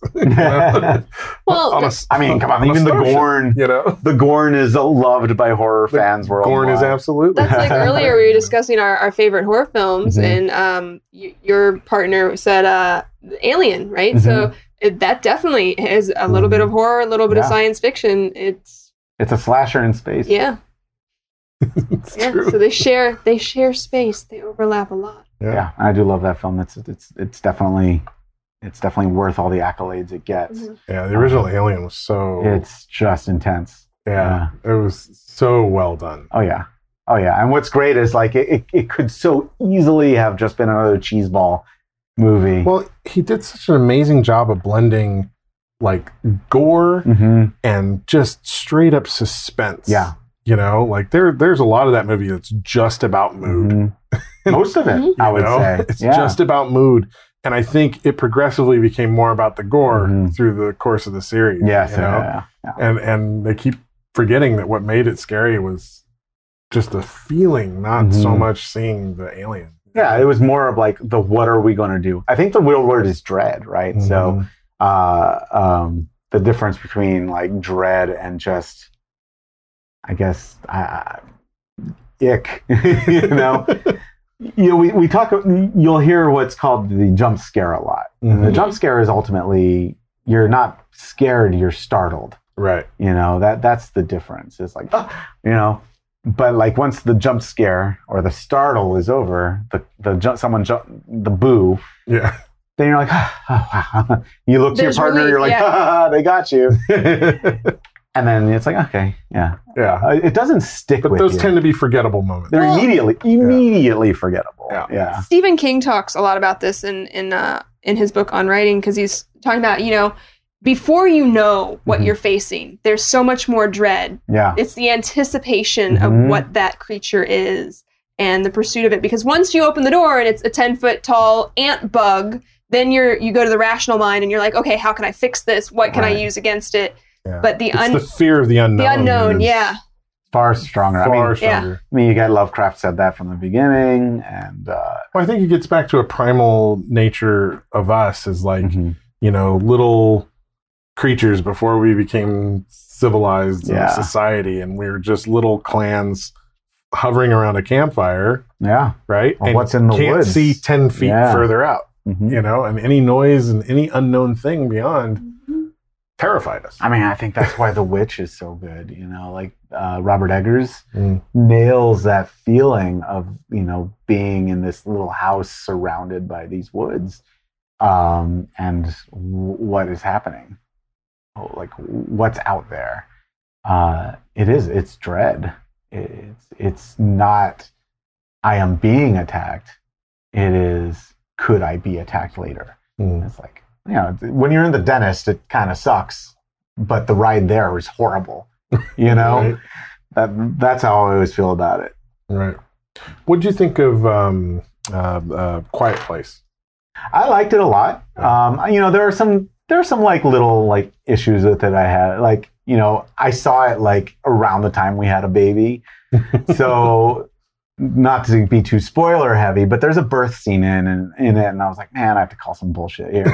Well, On a th- s- I mean, come on, a even the starship, Gorn, you know, the Gorn is loved by horror The fans worldwide. Gorn is absolutely. that's like earlier we were discussing our, our favorite horror films, Mhm. and um, y- your partner said uh, Alien, right? So it, that definitely is a little bit of horror, a little bit of Yeah. science fiction. It's It's a slasher in space. yeah, It's yeah. true. So they share they share space. They overlap a lot. Yeah. Yeah, I do love that film. It's it's it's definitely it's definitely worth all the accolades it gets. Mhm. Yeah, the original Alien was so. It's just intense. yeah, it was so well done. Oh yeah. Oh yeah. And what's great is like it, it, it could so easily have just been another cheeseball movie. Well, he did such an amazing job of blending like gore hmm and just straight up suspense. Yeah. You know, like there there's a lot of that movie that's just about mood. Mhm. Most of it, Mhm. I you would know? say. It's yeah. just about mood. And I think it progressively became more about the gore Mhm. through the course of the series. yes, You know? yeah, yeah. And and they keep forgetting that what made it scary was just the feeling, not so Mhm. much seeing the alien. Yeah, it was more of like the what are we going to do? I think the real word is dread, right? So Mhm. uh, um, the difference between like dread and just, I guess, uh, ick, you know. You know, we, we talk, you'll hear what's called the jump scare a lot. And the Mhm. jump scare is ultimately, you're not scared, you're startled. Right. You know, that that's the difference. It's like, oh, you know, but like once the jump scare or the startle is over, the, the jump, someone jump, the boo, Yeah. then you're like, oh, wow. You look to There's your partner, relief, you're like, yeah. ha, ha, ha, they got you. And then it's like, okay, yeah. yeah. Uh, it doesn't stick But with those you. tend to be forgettable moments. They're Well- immediately, immediately forgettable. Yeah. Yeah. Stephen King talks a lot about this in in uh, in his book on writing, because he's talking about, you know, before you know what Mhm. you're facing, there's so much more dread. Yeah. It's the anticipation Mhm. of what that creature is and the pursuit of it. Because once you open the door and it's a ten foot tall ant bug, then you're you go to the rational mind and you're like, okay, how can I fix this? What can I Right. use against it? Yeah. But the It's un- the fear of the unknown. the unknown, is yeah. Far stronger. Far I mean, stronger. I mean, you got Lovecraft said that from the beginning. And, uh, Well, I think it gets back to a primal nature of us as like, mhm. you know, little creatures before we became civilized in Yeah. society, and we were just little clans hovering around a campfire, yeah. right? Well, and what's in the can't woods? see ten feet Yeah. further out, Mhm. you know, and any noise and any unknown thing beyond terrified us. I mean, I think that's why The Witch is so good. You know, like uh, Robert Eggers Mm. nails that feeling of, you know, being in this little house surrounded by these woods, um, and w- what is happening, oh, like what's out there. Uh, it is. It's dread. It's. It's not. I am being attacked. It is. Could I be attacked later? Mm. It's like, you know, when you're in the dentist, it kind of sucks, but the ride there is horrible. You know, Right. that that's how I always feel about it. Right. What do you think of um, uh, uh, Quiet Place? I liked it a lot. Um, you know, there are some there are some like little like issues with it I had. Like, you know, I saw it like around the time we had a baby, so. Not to be too spoiler heavy, but there's a birth scene in in, in it, and I was like, man, I have to call some bullshit here.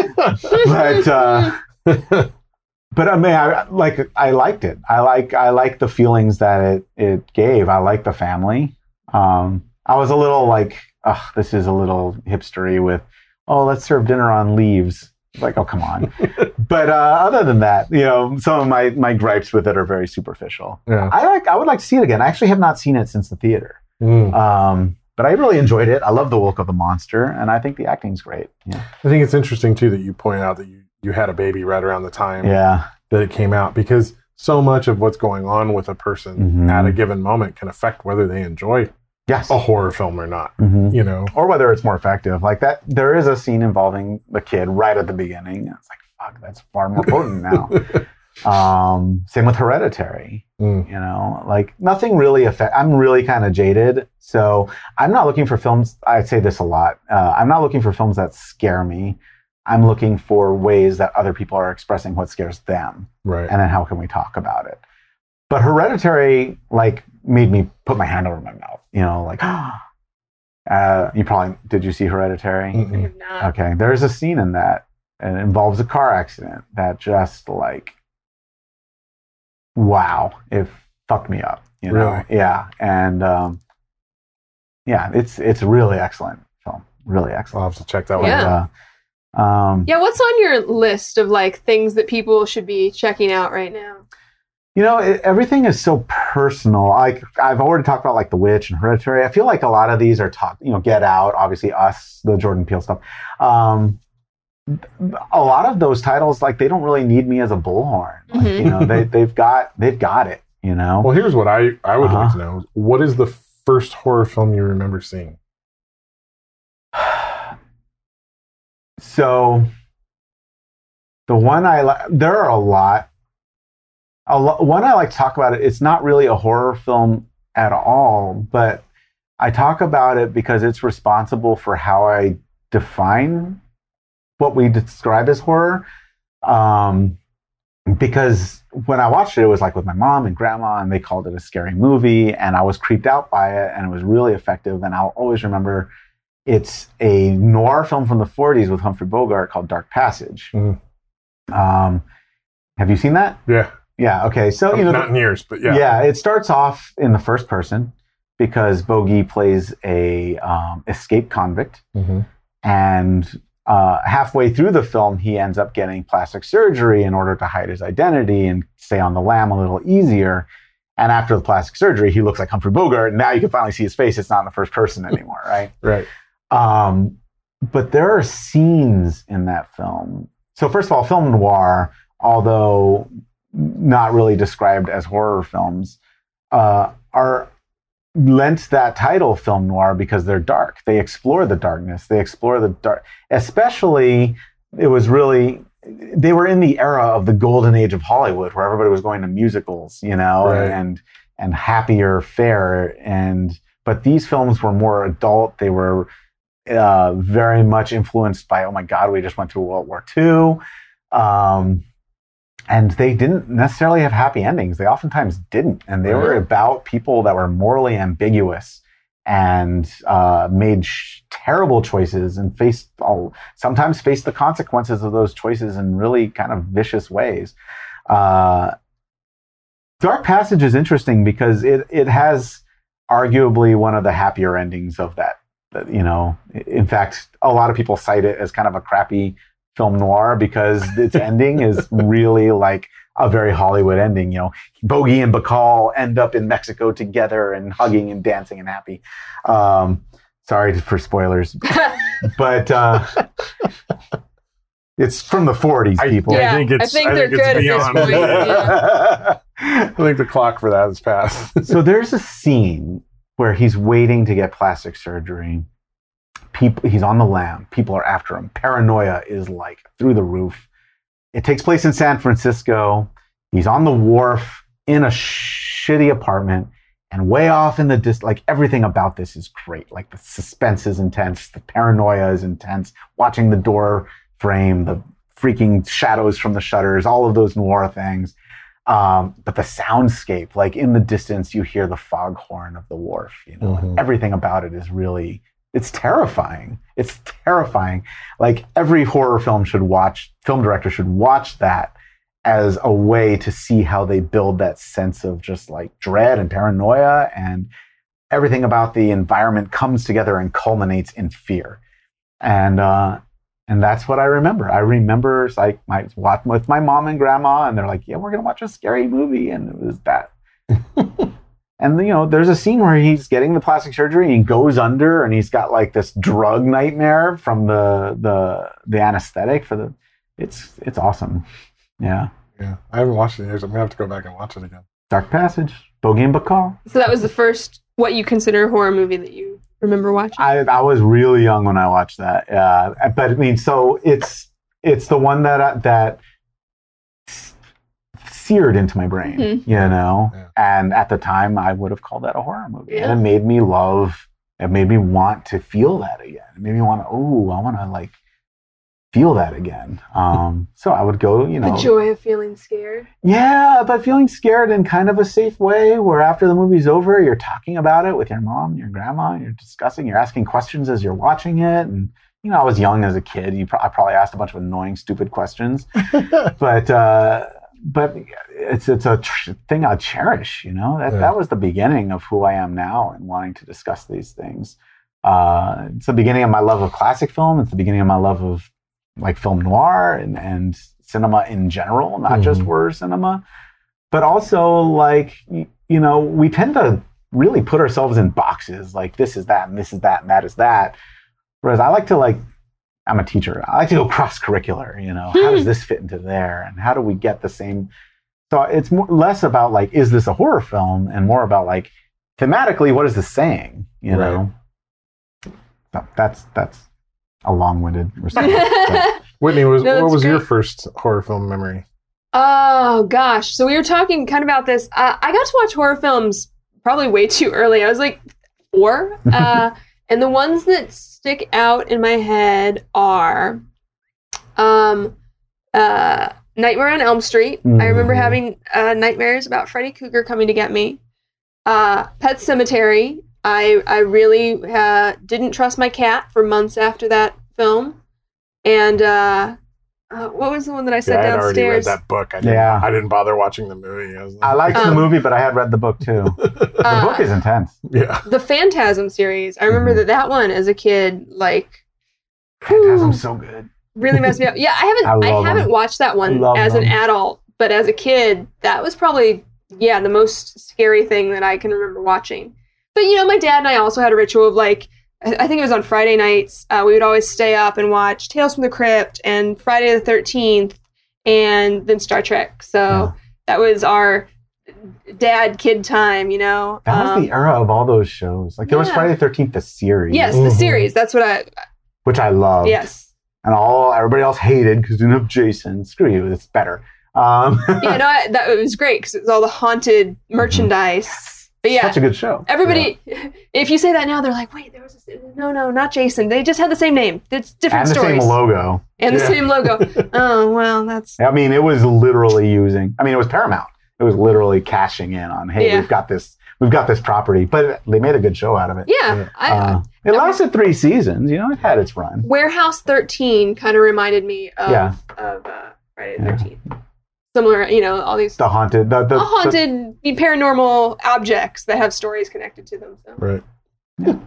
but uh, but I mean, I like I liked it. I like I like the feelings that it it gave. I like the family. Um, I was a little like, oh, this is a little hipstery with, oh, let's serve dinner on leaves. Like, oh, come on. But uh, other than that, you know, some of my my gripes with it are very superficial. Yeah. I like I would like to see it again. I actually have not seen it since the theater. Mm. Um, but I really enjoyed it. I love the look of the monster, and I think the acting's great. Yeah, I think it's interesting too that you point out that you, you had a baby right around the time yeah, that it came out, because so much of what's going on with a person Mhm. at a given moment can affect whether they enjoy yes, a horror film or not. Mhm. You know, or whether it's more effective. Like that, there is a scene involving the kid right at the beginning. It's like, fuck, that's far more potent now. Um, same with Hereditary. Mm. You know, like nothing really affect. I'm really kind of jaded, so I'm not looking for films. I say this a lot. Uh, I'm not looking for films that scare me. I'm looking for ways that other people are expressing what scares them, Right. and then how can we talk about it? But Hereditary, like, made me put my hand over my mouth. You know, like, uh, you probably did. You see Hereditary? I Mm-mm. have not. Okay, there's a scene in that, and it involves a car accident that just like, wow, it fucked me up. You know, Really? yeah, and um, yeah, it's it's really excellent film, really I'll excellent. have to check that one Yeah. out. Uh, um, Yeah, what's on your list of like things that people should be checking out right now? You know, it, everything is so personal. Like I've already talked about, like The Witch and Hereditary. I feel like a lot of these are talked. You know, Get Out, obviously Us, the Jordan Peele stuff. Um, a lot of those titles, like they don't really need me as a bullhorn. Like, Mhm. you know, they they've got they've got it. You know. Well, here's what I, I would like Uh-huh. to know. What is the first horror film you remember seeing? So the one I like, there are a lot. A lo- one I like to talk about it. It's not really a horror film at all, but I talk about it because it's responsible for how I define what we describe as horror. Um, because when I watched it, it was like with my mom and grandma, and they called it a scary movie, and I was creeped out by it, and it was really effective. And I'll always remember it's a noir film from the forties with Humphrey Bogart called Dark Passage. Mhm. Um, have you seen that? Yeah. Yeah. Okay. So you know, Not in years, but yeah. yeah, it starts off in the first person because Bogey plays a um, escaped convict, Mhm. and uh, halfway through the film, he ends up getting plastic surgery in order to hide his identity and stay on the lam a little easier. And after the plastic surgery, he looks like Humphrey Bogart, and now you can finally see his face. It's not in the first person anymore, right? Right. Um, but there are scenes in that film. So first of all, film noir, although not really described as horror films, uh, are lent that title film noir because they're dark. They explore the darkness. They explore the dark. Especially, it was really, they were in the era of the golden age of Hollywood where everybody was going to musicals, you know, Right. and and happier fare. And but these films were more adult. They were uh, very much influenced by, oh my God, we just went through World War Two. Um, and they didn't necessarily have happy endings. They oftentimes didn't. And they were Right. about people that were morally ambiguous and uh, made sh- terrible choices and faced all, sometimes faced the consequences of those choices in really kind of vicious ways. Uh, Dark Passage is interesting because it, it has arguably one of the happier endings of that. that, You know, in fact, a lot of people cite it as kind of a crappy film noir because its ending is really like a very Hollywood ending. You know, Bogey and Bacall end up in Mexico together and hugging and dancing and happy. Um, sorry for spoilers, but uh, it's from the forties, I- people. Yeah, Yeah, I think it's, I think I they're think it's good at this beyond. point. Yeah. I think the clock for that is passed. So there's a scene where he's waiting to get plastic surgery. People, he's on the lam. People are after him. Paranoia is like through the roof. It takes place in San Francisco. He's on the wharf in a shitty apartment, and way off in the distance, like everything about this is great. Like the suspense is intense. The paranoia is intense. Watching the door frame, the freaking shadows from the shutters, all of those noir things. Um, but the soundscape, like in the distance, you hear the foghorn of the wharf. You know, Mhm. everything about it is really, it's terrifying. It's terrifying. Like every horror film should watch, film director should watch that as a way to see how they build that sense of just like dread and paranoia, and everything about the environment comes together and culminates in fear. And, uh, And that's what I remember. I remember it's like my watch with my mom and grandma, and they're like, "Yeah, we're gonna watch a scary movie," and it was that. And you know, there's a scene where he's getting the plastic surgery and he goes under, and he's got like this drug nightmare from the the the anesthetic for the. It's it's awesome. Yeah, Yeah, I haven't watched it in years. I'm gonna have to go back and watch it again. Dark Passage, Bogey and Bacall. So that was the first what you consider a horror movie that you remember watching? I I was really young when I watched that. Yeah, but I mean, so it's it's the one that I- that seared into my brain, Mm-hmm. you know? Yeah. And at the time, I would have called that a horror movie. Yeah. And it made me love, it made me want to feel that again. It made me want to, oh, I want to like feel that again. Um, so I would go, you know. The joy of feeling scared. Yeah, but feeling scared in kind of a safe way where after the movie's over, you're talking about it with your mom, your grandma, you're discussing, you're asking questions as you're watching it. And, you know, I was young as a kid. You pro- I probably asked a bunch of annoying, stupid questions. but uh, but it's it's a tr- thing I cherish, you know? That, Yeah. that was the beginning of who I am now and wanting to discuss these things. Uh, it's the beginning of my love of classic film. It's the beginning of my love of like film noir and, and cinema in general, not mm-hmm. just horror cinema, but also like, you, you know, we tend to really put ourselves in boxes like this is that and this is that and that is that. Whereas I like to like, I'm a teacher. I like to go cross-curricular, you know, how does this fit into there? And how do we get the same? So it's more, less about like, is this a horror film? And more about like, thematically, what is this saying? You Right. know, so that's, that's, a long-winded response. But. Whitney, was, No, what was great. your first horror film memory? Oh, gosh. So we were talking kind of about this. Uh, I got to watch horror films probably way too early. I was like four. Uh, and the ones that stick out in my head are um, uh, Nightmare on Elm Street. Mm. I remember having uh, nightmares about Freddy Krueger coming to get me. Uh, Pet Sematary. I I really uh, didn't trust my cat for months after that film. And uh, uh, what was the one that I said Yeah, I had already read downstairs? that book. I didn't, Yeah. I didn't bother watching the movie. I, was like, I liked the Um, movie, but I had read the book too. The Uh, book is intense. yeah. The Phantasm series. I remember Mhm. that that one as a kid, like, Phantasm's so good. really messed me up. Yeah, I haven't I I, love haven't them. watched that I one love as an them. adult, but as a kid, that was probably yeah the most scary thing that I can remember watching. But you know, my dad and I also had a ritual of like. I think it was on Friday nights. Uh, we would always stay up and watch Tales from the Crypt and Friday the thirteenth and then Star Trek. So Yeah. that was our dad kid time, you know. That was Um, the era of all those shows. Like there was yeah. Friday the thirteenth, the series. yes, the Mhm. series. That's what I. Which I love. Yes. And all everybody else hated because didn't have Jason. Screw you, it's better. Um, Yeah, no, I, that it was great because it was all the haunted merchandise. But yeah, such a good show. everybody. If you say that now, they're like, "Wait, there was a, no, no, not Jason. They just had the same name. It's different And the stories same logo. and the Yeah. same logo." Oh well, that's I mean, it was literally using. I mean, it was Paramount. It was literally cashing in on, hey, Yeah. we've got this, we've got this property, but they made a good show out of it. yeah. I, Uh, it lasted three seasons. You know, it had its run. Warehouse thirteen kind of reminded me of Yeah. of uh, Friday the Yeah. Thirteenth. Similar, you know, all these The haunted, the, the, all haunted paranormal objects that have stories connected to them. So. Right. the-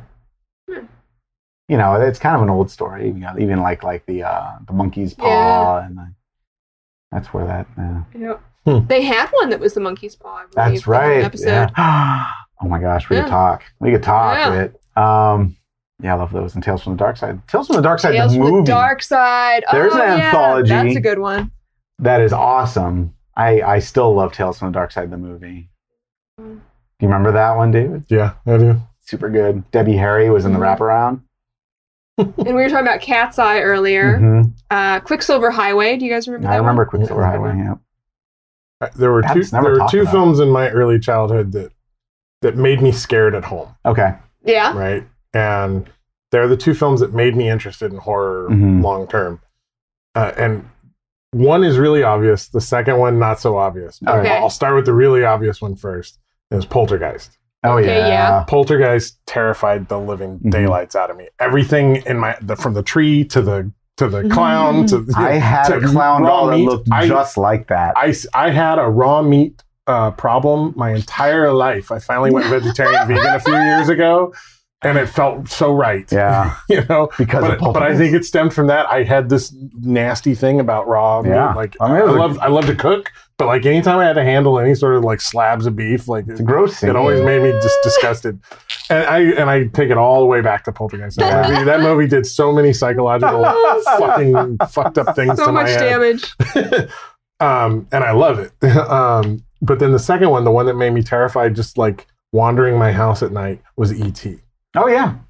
you know, it's kind of an old story. You know, even like like the uh, the monkey's paw, and the, that's where that. Uh, Yep. Hmm. They had one that was the monkey's paw. I believe, that's in one right. Episode. Yeah. Oh my gosh, we Yeah. could talk. We could talk. Yeah. It. Um, yeah, I love those. And Tales from the Dark Side. Tales from the Dark Side, Tales the from movie. the Dark Side. There's oh, an yeah, anthology. That's a good one. That is awesome. I, I still love Tales from the Dark Side, the movie. Do you remember that one, David? Yeah, I do. Super good. Debbie Harry was in the Mhm. wraparound. And we were talking about Cat's Eye earlier. Mhm. Uh, Quicksilver Highway. Do you guys remember I that remember one? Quicksilver Highway. Yeah. Uh, There were two. That's never There were talked two about. films in my early childhood that that made me scared at home. Okay. Yeah. Right, and they're the two films that made me interested in horror Mhm. long term. Uh, and one is really obvious. The second one, not so obvious. But Okay. I'll start with the really obvious one first. It was Poltergeist. Oh Okay, yeah. yeah. Poltergeist terrified the living Mhm. daylights out of me. Everything in my the, from the tree to the to the clown to I had to a clown raw doll that meat. looked I, just like that. I, I had a raw meat uh, problem my entire life. I finally went vegetarian vegan a few years ago, and it felt so right. yeah. You know, Because but, of but I Poltergeist. think it stemmed from that. I had this nasty thing about raw Yeah. meat. Like I I, mean, it was a- love I love to cook, but like anytime I had to handle any sort of like slabs of beef, like It's a gross scene. it always made me just disgusted. And I and I take it all the way back to Poltergeist. That, Yeah. movie, that movie did so many psychological fucking fucked up things So to my much head. damage. um, and I love it. um, but then the second one, the one that made me terrified, just like wandering my house at night, was E T. Oh yeah.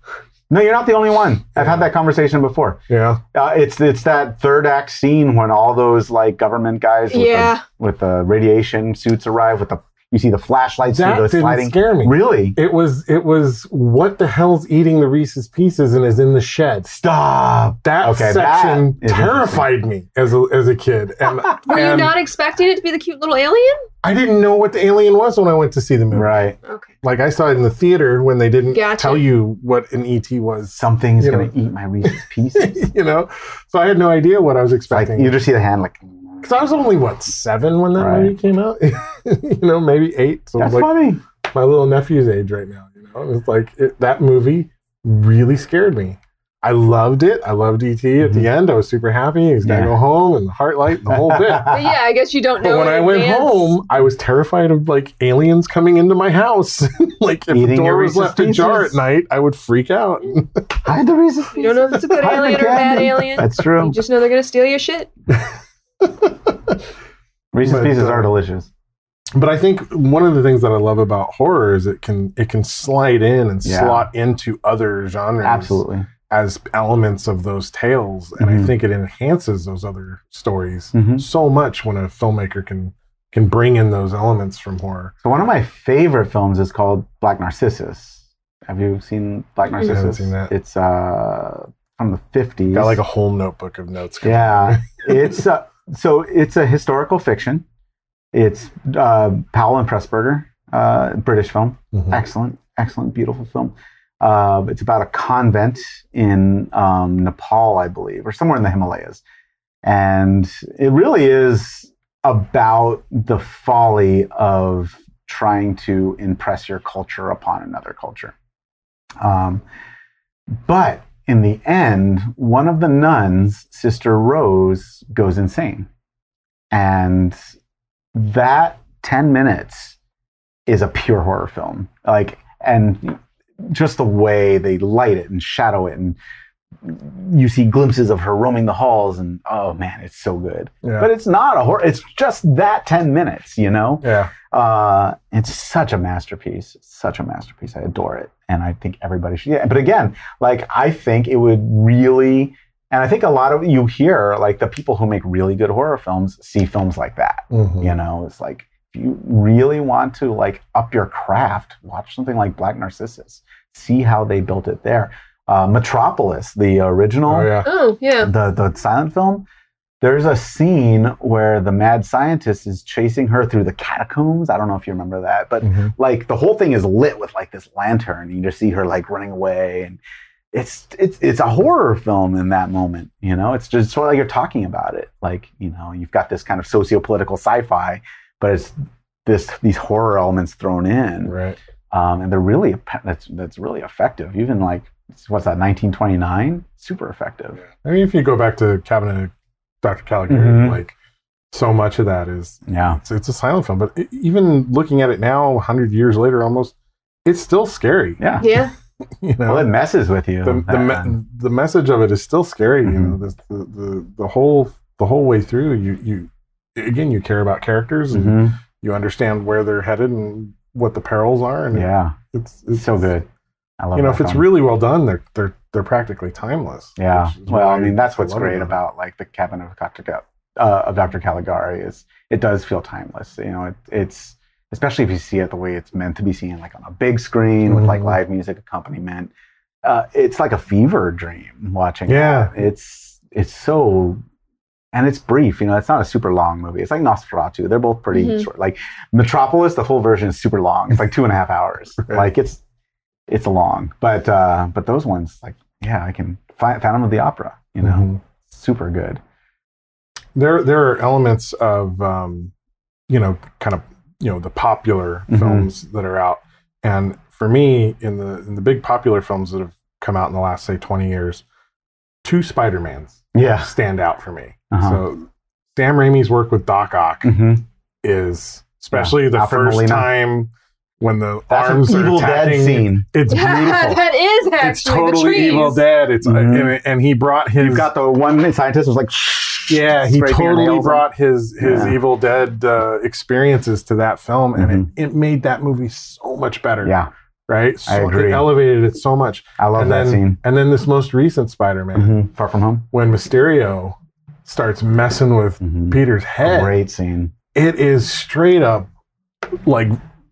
No, you're not the only one. I've had that conversation before. Yeah. Uh, it's it's that third act scene when all those like government guys with, Yeah. the, with the radiation suits arrive with the you see the flashlights That through the didn't sliding. scare me. Really? It was it was what the hell's eating the Reese's Pieces and is in the shed. Stop. That Okay, section that is terrified me as a as a kid. And, Were you and not expecting it to be the cute little alien? I didn't know what the alien was when I went to see the movie. Right. Okay. Like I saw it in the theater when they didn't Gotcha. tell you what an E T was. Something's You gonna know. eat my Reese's Pieces. You know, so I had no idea what I was like expecting. you just see the hand like. Because I was only what seven when that Right. movie came out. You know, maybe eight. So That's like funny. my little nephew's age right now. You know, it's like it, that movie really scared me. I loved it. I loved E T at the end. I was super happy. He's got to Yeah. go home and the heart light, the whole bit. But yeah, I guess you don't know. But when in I went advance. home, I was terrified of like aliens coming into my house. Like if Eating the your door was Reese's left ajar Pieces. at night, I would freak out. Hide the Reese's Pieces. You don't know if it's a good Hide the alien or a bad candy. alien. That's true. You just know they're gonna steal your shit. Reese's But, Pieces uh, are delicious. But I think one of the things that I love about horror is it can it can slide in and Yeah. slot into other genres. Absolutely. As elements of those tales, and Mhm. I think it enhances those other stories Mhm. so much when a filmmaker can can bring in those elements from horror. So one of my favorite films is called Black Narcissus. Have you seen Black Narcissus? haven't seen that. It's uh, from the fifties. Got like a whole notebook of notes. coming Yeah, up. it's uh, so it's a historical fiction. It's uh, Powell and Pressburger, uh, British film. Mhm. Excellent, excellent, beautiful film. Uh, it's about a convent in um, Nepal, I believe, or somewhere in the Himalayas, and it really is about the folly of trying to impress your culture upon another culture. Um, but in the end, one of the nuns, Sister Rose, goes insane. And that ten minutes is a pure horror film. Like, and just the way they light it and shadow it, and you see glimpses of her roaming the halls, and oh man, it's so good. Yeah. But it's not a horror. It's just that ten minutes, you know? Yeah. Uh, it's such a masterpiece. It's such a masterpiece. I adore it. And I think everybody should. Yeah. But again, like, I think it would really, and I think a lot of you hear, like, the people who make really good horror films see films like that. Mhm. You know, it's like, if you really want to, like, up your craft, watch something like Black Narcissus. See how they built it there. Uh, Metropolis, the original, Oh yeah. Oh yeah. the the silent film, there's a scene where the mad scientist is chasing her through the catacombs. I don't know if you remember that, but Mhm. like the whole thing is lit with like this lantern. You just see her like running away, and it's it's it's a horror film in that moment. You know, it's just sort of like you're talking about it. Like, you know, you've got this kind of socio-political sci-fi, but it's this these horror elements thrown in, Right. um, and they're really that's that's really effective. Even like what's that, nineteen twenty-nine? Super effective. I mean, if you go back to Cabinet of Doctor Caligari, Mhm. like so much of that is Yeah. it's, it's a silent film, but it, even looking at it now, a hundred years later, almost, it's still scary. Yeah. Yeah. You know, Well, it messes with you. the the, Uh, me- the message of it is still scary. You Mhm. know, the, the the the whole the whole way through, you you again, you care about characters and mhm. you understand where they're headed and what the perils are, and Yeah. it's It's so good. I love You know, that if it's film. really well done, they're they're they're practically timeless. Yeah. which is Well, why I mean, that's what's love great it. about like the Cabinet of Doctor Cal- uh, of Doctor Caligari is it does feel timeless. You know, it, it's especially if you see it the way it's meant to be seen, like on a big screen with like Mhm. live music accompaniment. Uh, it's like a fever dream watching. Yeah. that. It's it's so. And it's brief, you know, it's not a super long movie. It's like Nosferatu. They're both pretty Mhm. short. Like Metropolis, the full version is super long. It's like two and a half hours. Right. Like it's it's long. But uh but those ones, like, yeah, I can find Phantom of the Opera, you know. Mhm. Super good. There there are elements of um, you know, kind of, you know, the popular Mhm. films that are out. And for me, in the in the big popular films that have come out in the last, say, twenty years, two Spider-Mans Yeah. stand out for me. Uh-huh. So Sam Raimi's work with Doc Ock Mm-hmm. is, especially the Alfred first Molina. time when the That's arms an are Evil Dead attacking. scene. It's beautiful. that is actually It's totally the trees. Evil Dead. It's uh, Mhm. and, and he brought his You've got the one scientist who's like, yeah, he scraping her totally nails. brought his his Yeah. Evil Dead uh, experiences to that film, and Mhm. it, it made that movie so much better. Yeah. right? So I agree. It elevated it so much. I love and that then, scene. And then this most recent Spider-Man, Mm-hmm. Far From Home. when Mysterio starts messing with Mhm. Peter's head, Great scene. it is straight up like,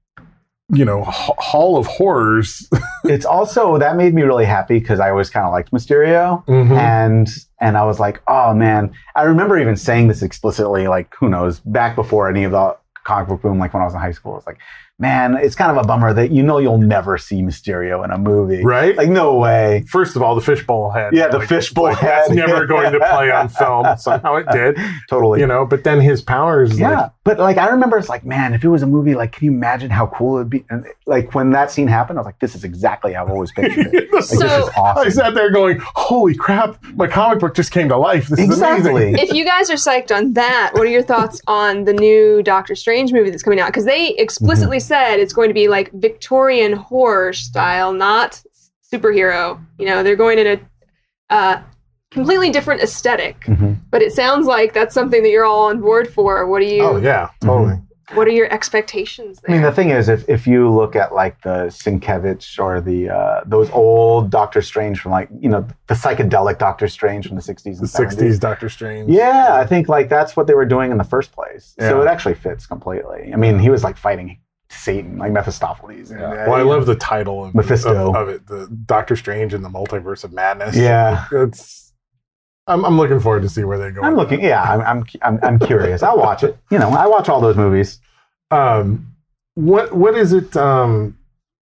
you know, h- Hall of Horrors. It's also, that made me really happy because I always kind of liked Mysterio. Mhm. And and I was like, oh man. I remember even saying this explicitly, like, who knows, back before any of the comic book boom, like when I was in high school. It's like, man, it's kind of a bummer that you know you'll never see Mysterio in a movie. Right? Like, no way. First of all, the fishbowl head. Yeah, the Like, fishbowl like, That's head. never going to play on film. Somehow it did. Totally. You know, but then his powers, Yeah, like, but like I remember, it's like, man, if it was a movie, like, can you imagine how cool it would be? And like when that scene happened, I was like, this is exactly how I've always pictured it. Like, So- this is awesome. I sat there going, holy crap, my comic book just came to life. This Exactly. is amazing. If you guys are psyched on that, what are your thoughts on the new Doctor Strange movie that's coming out? Because they explicitly Mm-hmm. said it's going to be like Victorian horror style, not superhero. You know, they're going in a uh, completely different aesthetic. Mhm. But it sounds like that's something that you're all on board for. What do you? Oh, yeah, totally. What are your expectations I mean, there? the thing is, if, if you look at like the Sienkiewicz or the uh, those old Doctor Strange from like, you know, the psychedelic Doctor Strange from the sixties and The sixties seventies. Doctor Strange. Yeah, I think like that's what they were doing in the first place. So Yeah. it actually fits completely. I mean, he was like fighting Satan, like Mephistopheles. And, Yeah. uh, Well, I you love know. the title of, Mephisto. of, of it, the Doctor Strange and the Multiverse of Madness. Yeah. It's, I'm, I'm looking forward to see where they go. I'm with looking. Yeah, I'm, I'm I'm I'm curious. I'll watch it. You know, I watch all those movies. that. Um, what what is it? Um,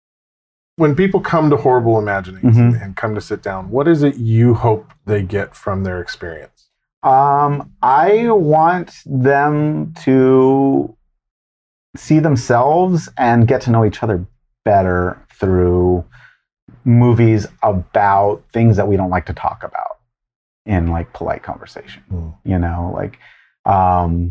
when people come to Horrible Imaginings Mhm. and, and come to sit down, what is it you hope they get from their experience? Um, I want them to see themselves and get to know each other better through movies about things that we don't like to talk about in like polite conversation. Mm. You know, like um,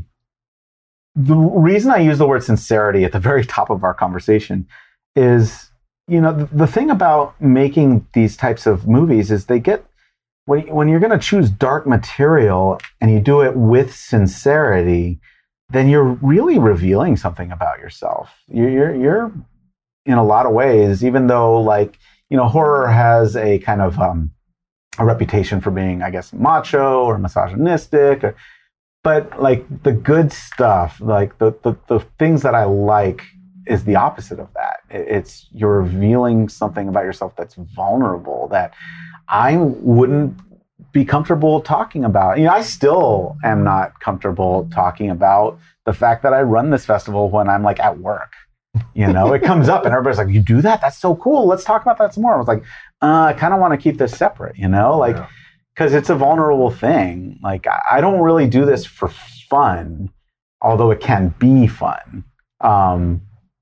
the reason I use the word sincerity at the very top of our conversation is, you know, the, the thing about making these types of movies is they get, when, when you're going to choose dark material and you do it with sincerity, then you're really revealing something about yourself. You're, you're, you're in a lot of ways, even though like, you know, horror has a kind of um, a reputation for being, I guess, macho or misogynistic, or, but like the good stuff, like the, the, the things that I like is the opposite of that. It- It's you're revealing something about yourself that's vulnerable that I wouldn't be comfortable talking about. You know, I still am not comfortable talking about the fact that I run this festival when I'm like at work. You know, it comes up and everybody's like, you do that? That's so cool. Let's talk about that some more. I was like, uh, I kind of want to keep this separate, you know, like, Yeah. because it's a vulnerable thing. Like, I, I don't really do this for fun, although it can be fun. Um,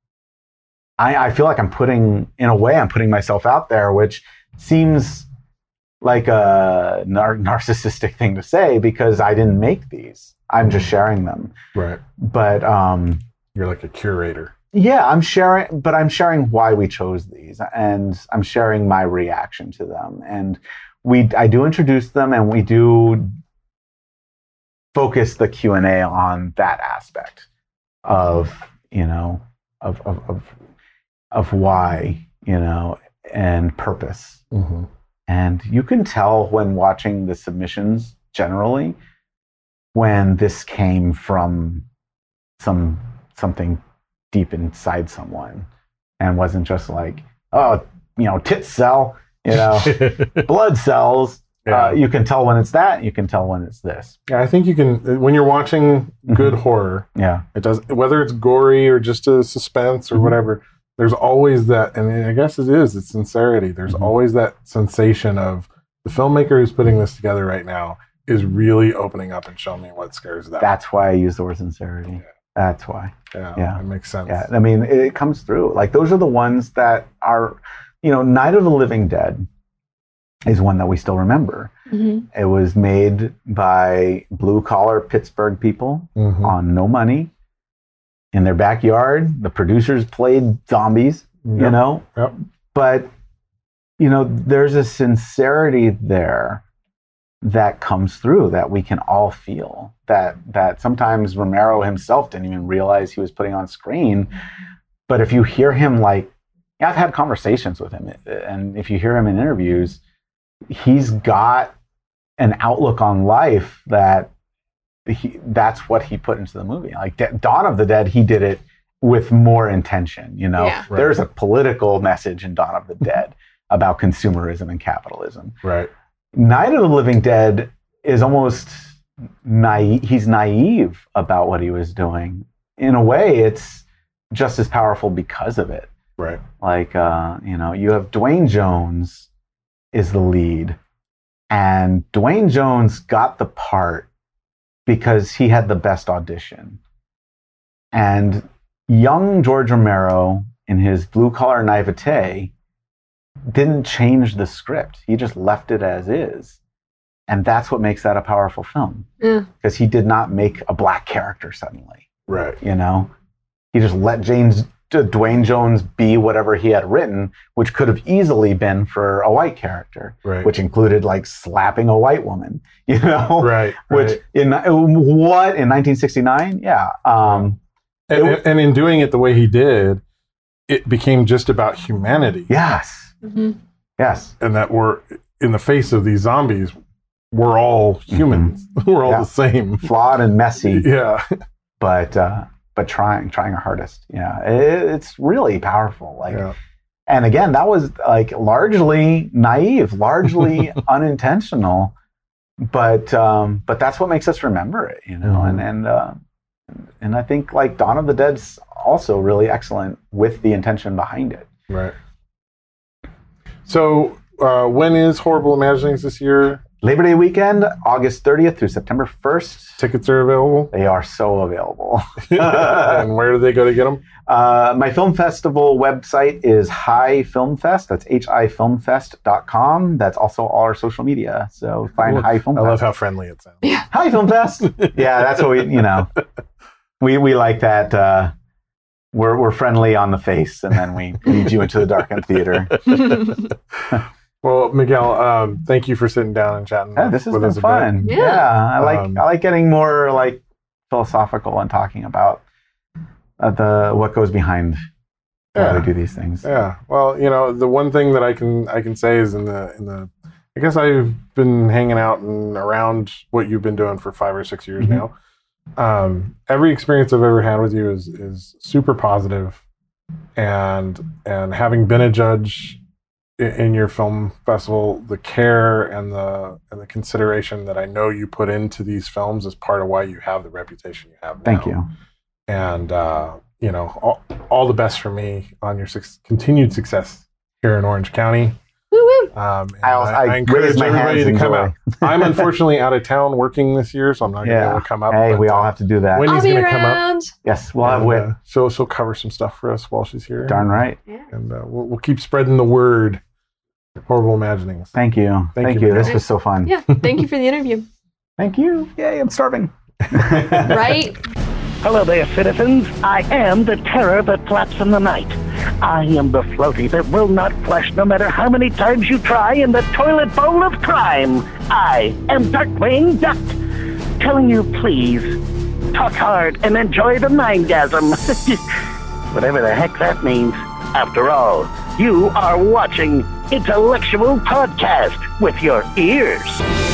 I, I feel like I'm putting, in a way, I'm putting myself out there, which seems like a nar- narcissistic thing to say because I didn't make these. I'm just sharing them. Right. But um, You're like a curator. yeah, I'm sharing, but I'm sharing why we chose these, and I'm sharing my reaction to them. And we, I do introduce them, and we do focus the Q and A on that aspect of, you know, of of of, of why, you know, and purpose. Mm-hmm. And you can tell when watching the submissions generally when this came from some something deep inside someone and wasn't just like, oh, you know, tit cell, you know, blood cells. Yeah. Uh, you can tell when it's that. You can tell when it's this. Yeah, I think you can, when you're watching good Mhm. horror, Yeah. it does, whether it's gory or just a suspense or Mhm. whatever, there's always that, and I guess it is, it's sincerity. There's Mhm. always that sensation of the filmmaker who's putting this together right now is really opening up and showing me what scares them. That's why I use the word sincerity. That's why. yeah, yeah. That makes sense. Yeah. I mean, it, it comes through. Like, those are the ones that are, you know, Night of the Living Dead is one that we still remember. Mhm. It was made by blue collar Pittsburgh people Mhm. on no money in their backyard. The producers played zombies, you Yep. know, Yep. but, you know, there's a sincerity there that comes through that we can all feel, that that sometimes Romero himself didn't even realize he was putting on screen. But if you hear him like yeah, I've had conversations with him, and if you hear him in interviews, he's got an outlook on life that he, that's what he put into the movie. Like De- Dawn of the Dead, he did it with more intention. You know, Yeah. Right. there's a political message in Dawn of the Dead about consumerism and capitalism. Right. Night of the Living Dead is almost naive. He's naive about what he was doing. In a way, it's just as powerful because of it. Right. Like, uh, you know, you have Dwayne Jones is the lead, and Dwayne Jones got the part because he had the best audition. And young George Romero, in his blue collar naivete, didn't change the script. He just left it as is. And that's what makes that a powerful film. Yeah. Because he did not make a black character suddenly, Right. you know? He just let James, Dwayne Jones be whatever he had written, which could have easily been for a white character, Right. which included like slapping a white woman, you know? Right. Which right. in what in nineteen sixty-nine? Yeah. Um, And, it- and in doing it the way he did, it became just about humanity. yes. hmm Yes. And that we're in the face of these zombies, we're all humans. We're all Yeah. the same. Flawed and messy, Yeah. but uh, but trying trying our hardest. Yeah. It, it's really powerful. Like, Yeah. and again, that was like largely naive, largely unintentional, but um, but that's what makes us remember it, you know. Mhm. And and uh, and I think like Dawn of the Dead's also really excellent with the intention behind it. Right. So, uh, when is Horrible Imaginings this year? Labor Day weekend, August thirtieth through September first. Tickets are available. They are so available. And where do they go to get them? Uh, my film festival website is Hi Film Fest. That's H I film fest dot com. That's also all our social media. So find Hi Film I Fest. love how friendly it sounds. Hi Film Fest. Yeah, that's what we, you know, we we like that. Uh, we're we're friendly on the face, and then we lead you into the darkened theater. Well, Miguel, um, thank you for sitting down and chatting. Yeah, this has with been us a bit. fun. Yeah. Yeah, I like Um, I like getting more like philosophical and talking about uh, the what goes behind why Yeah. we do these things. Yeah. Well, you know, the one thing that I can I can say is in the in the I guess I've been hanging out and around what you've been doing for five or six years Mhm. now. Um, every experience I've ever had with you is is super positive, and and having been a judge in, in your film festival, the care and the and the consideration that I know you put into these films is part of why you have the reputation you have now. Thank you. And uh, you know, all, all the best for me on your su- continued success here in Orange County. Woo woo. Um, and I, also, I, I encourage raise my everybody hands to in come joy. out. I'm unfortunately out of town working this year, so I'm not going to be Yeah. able to come up. Hey, but, we all uh, have to do that. when- I'll Wendy's be gonna come up. around. Yes, we'll have and, wit. uh, she'll she'll cover some stuff for us while she's here. Darn right. And uh, we'll, we'll keep spreading the word. Horrible Imaginings. Thank you. Thank Thank, you, you. This Miguel. was so fun. Yeah. Thank you for the interview. Thank you. Yay, I'm starving. Right? Hello there, citizens. I am the terror that flaps in the night. I am the floaty that will not flush no matter how many times you try in the toilet bowl of crime. I am Darkwing Duck, telling you please, talk hard and enjoy the mindgasm. Whatever the heck that means. After all, you are watching Intellectual Podcast with your ears.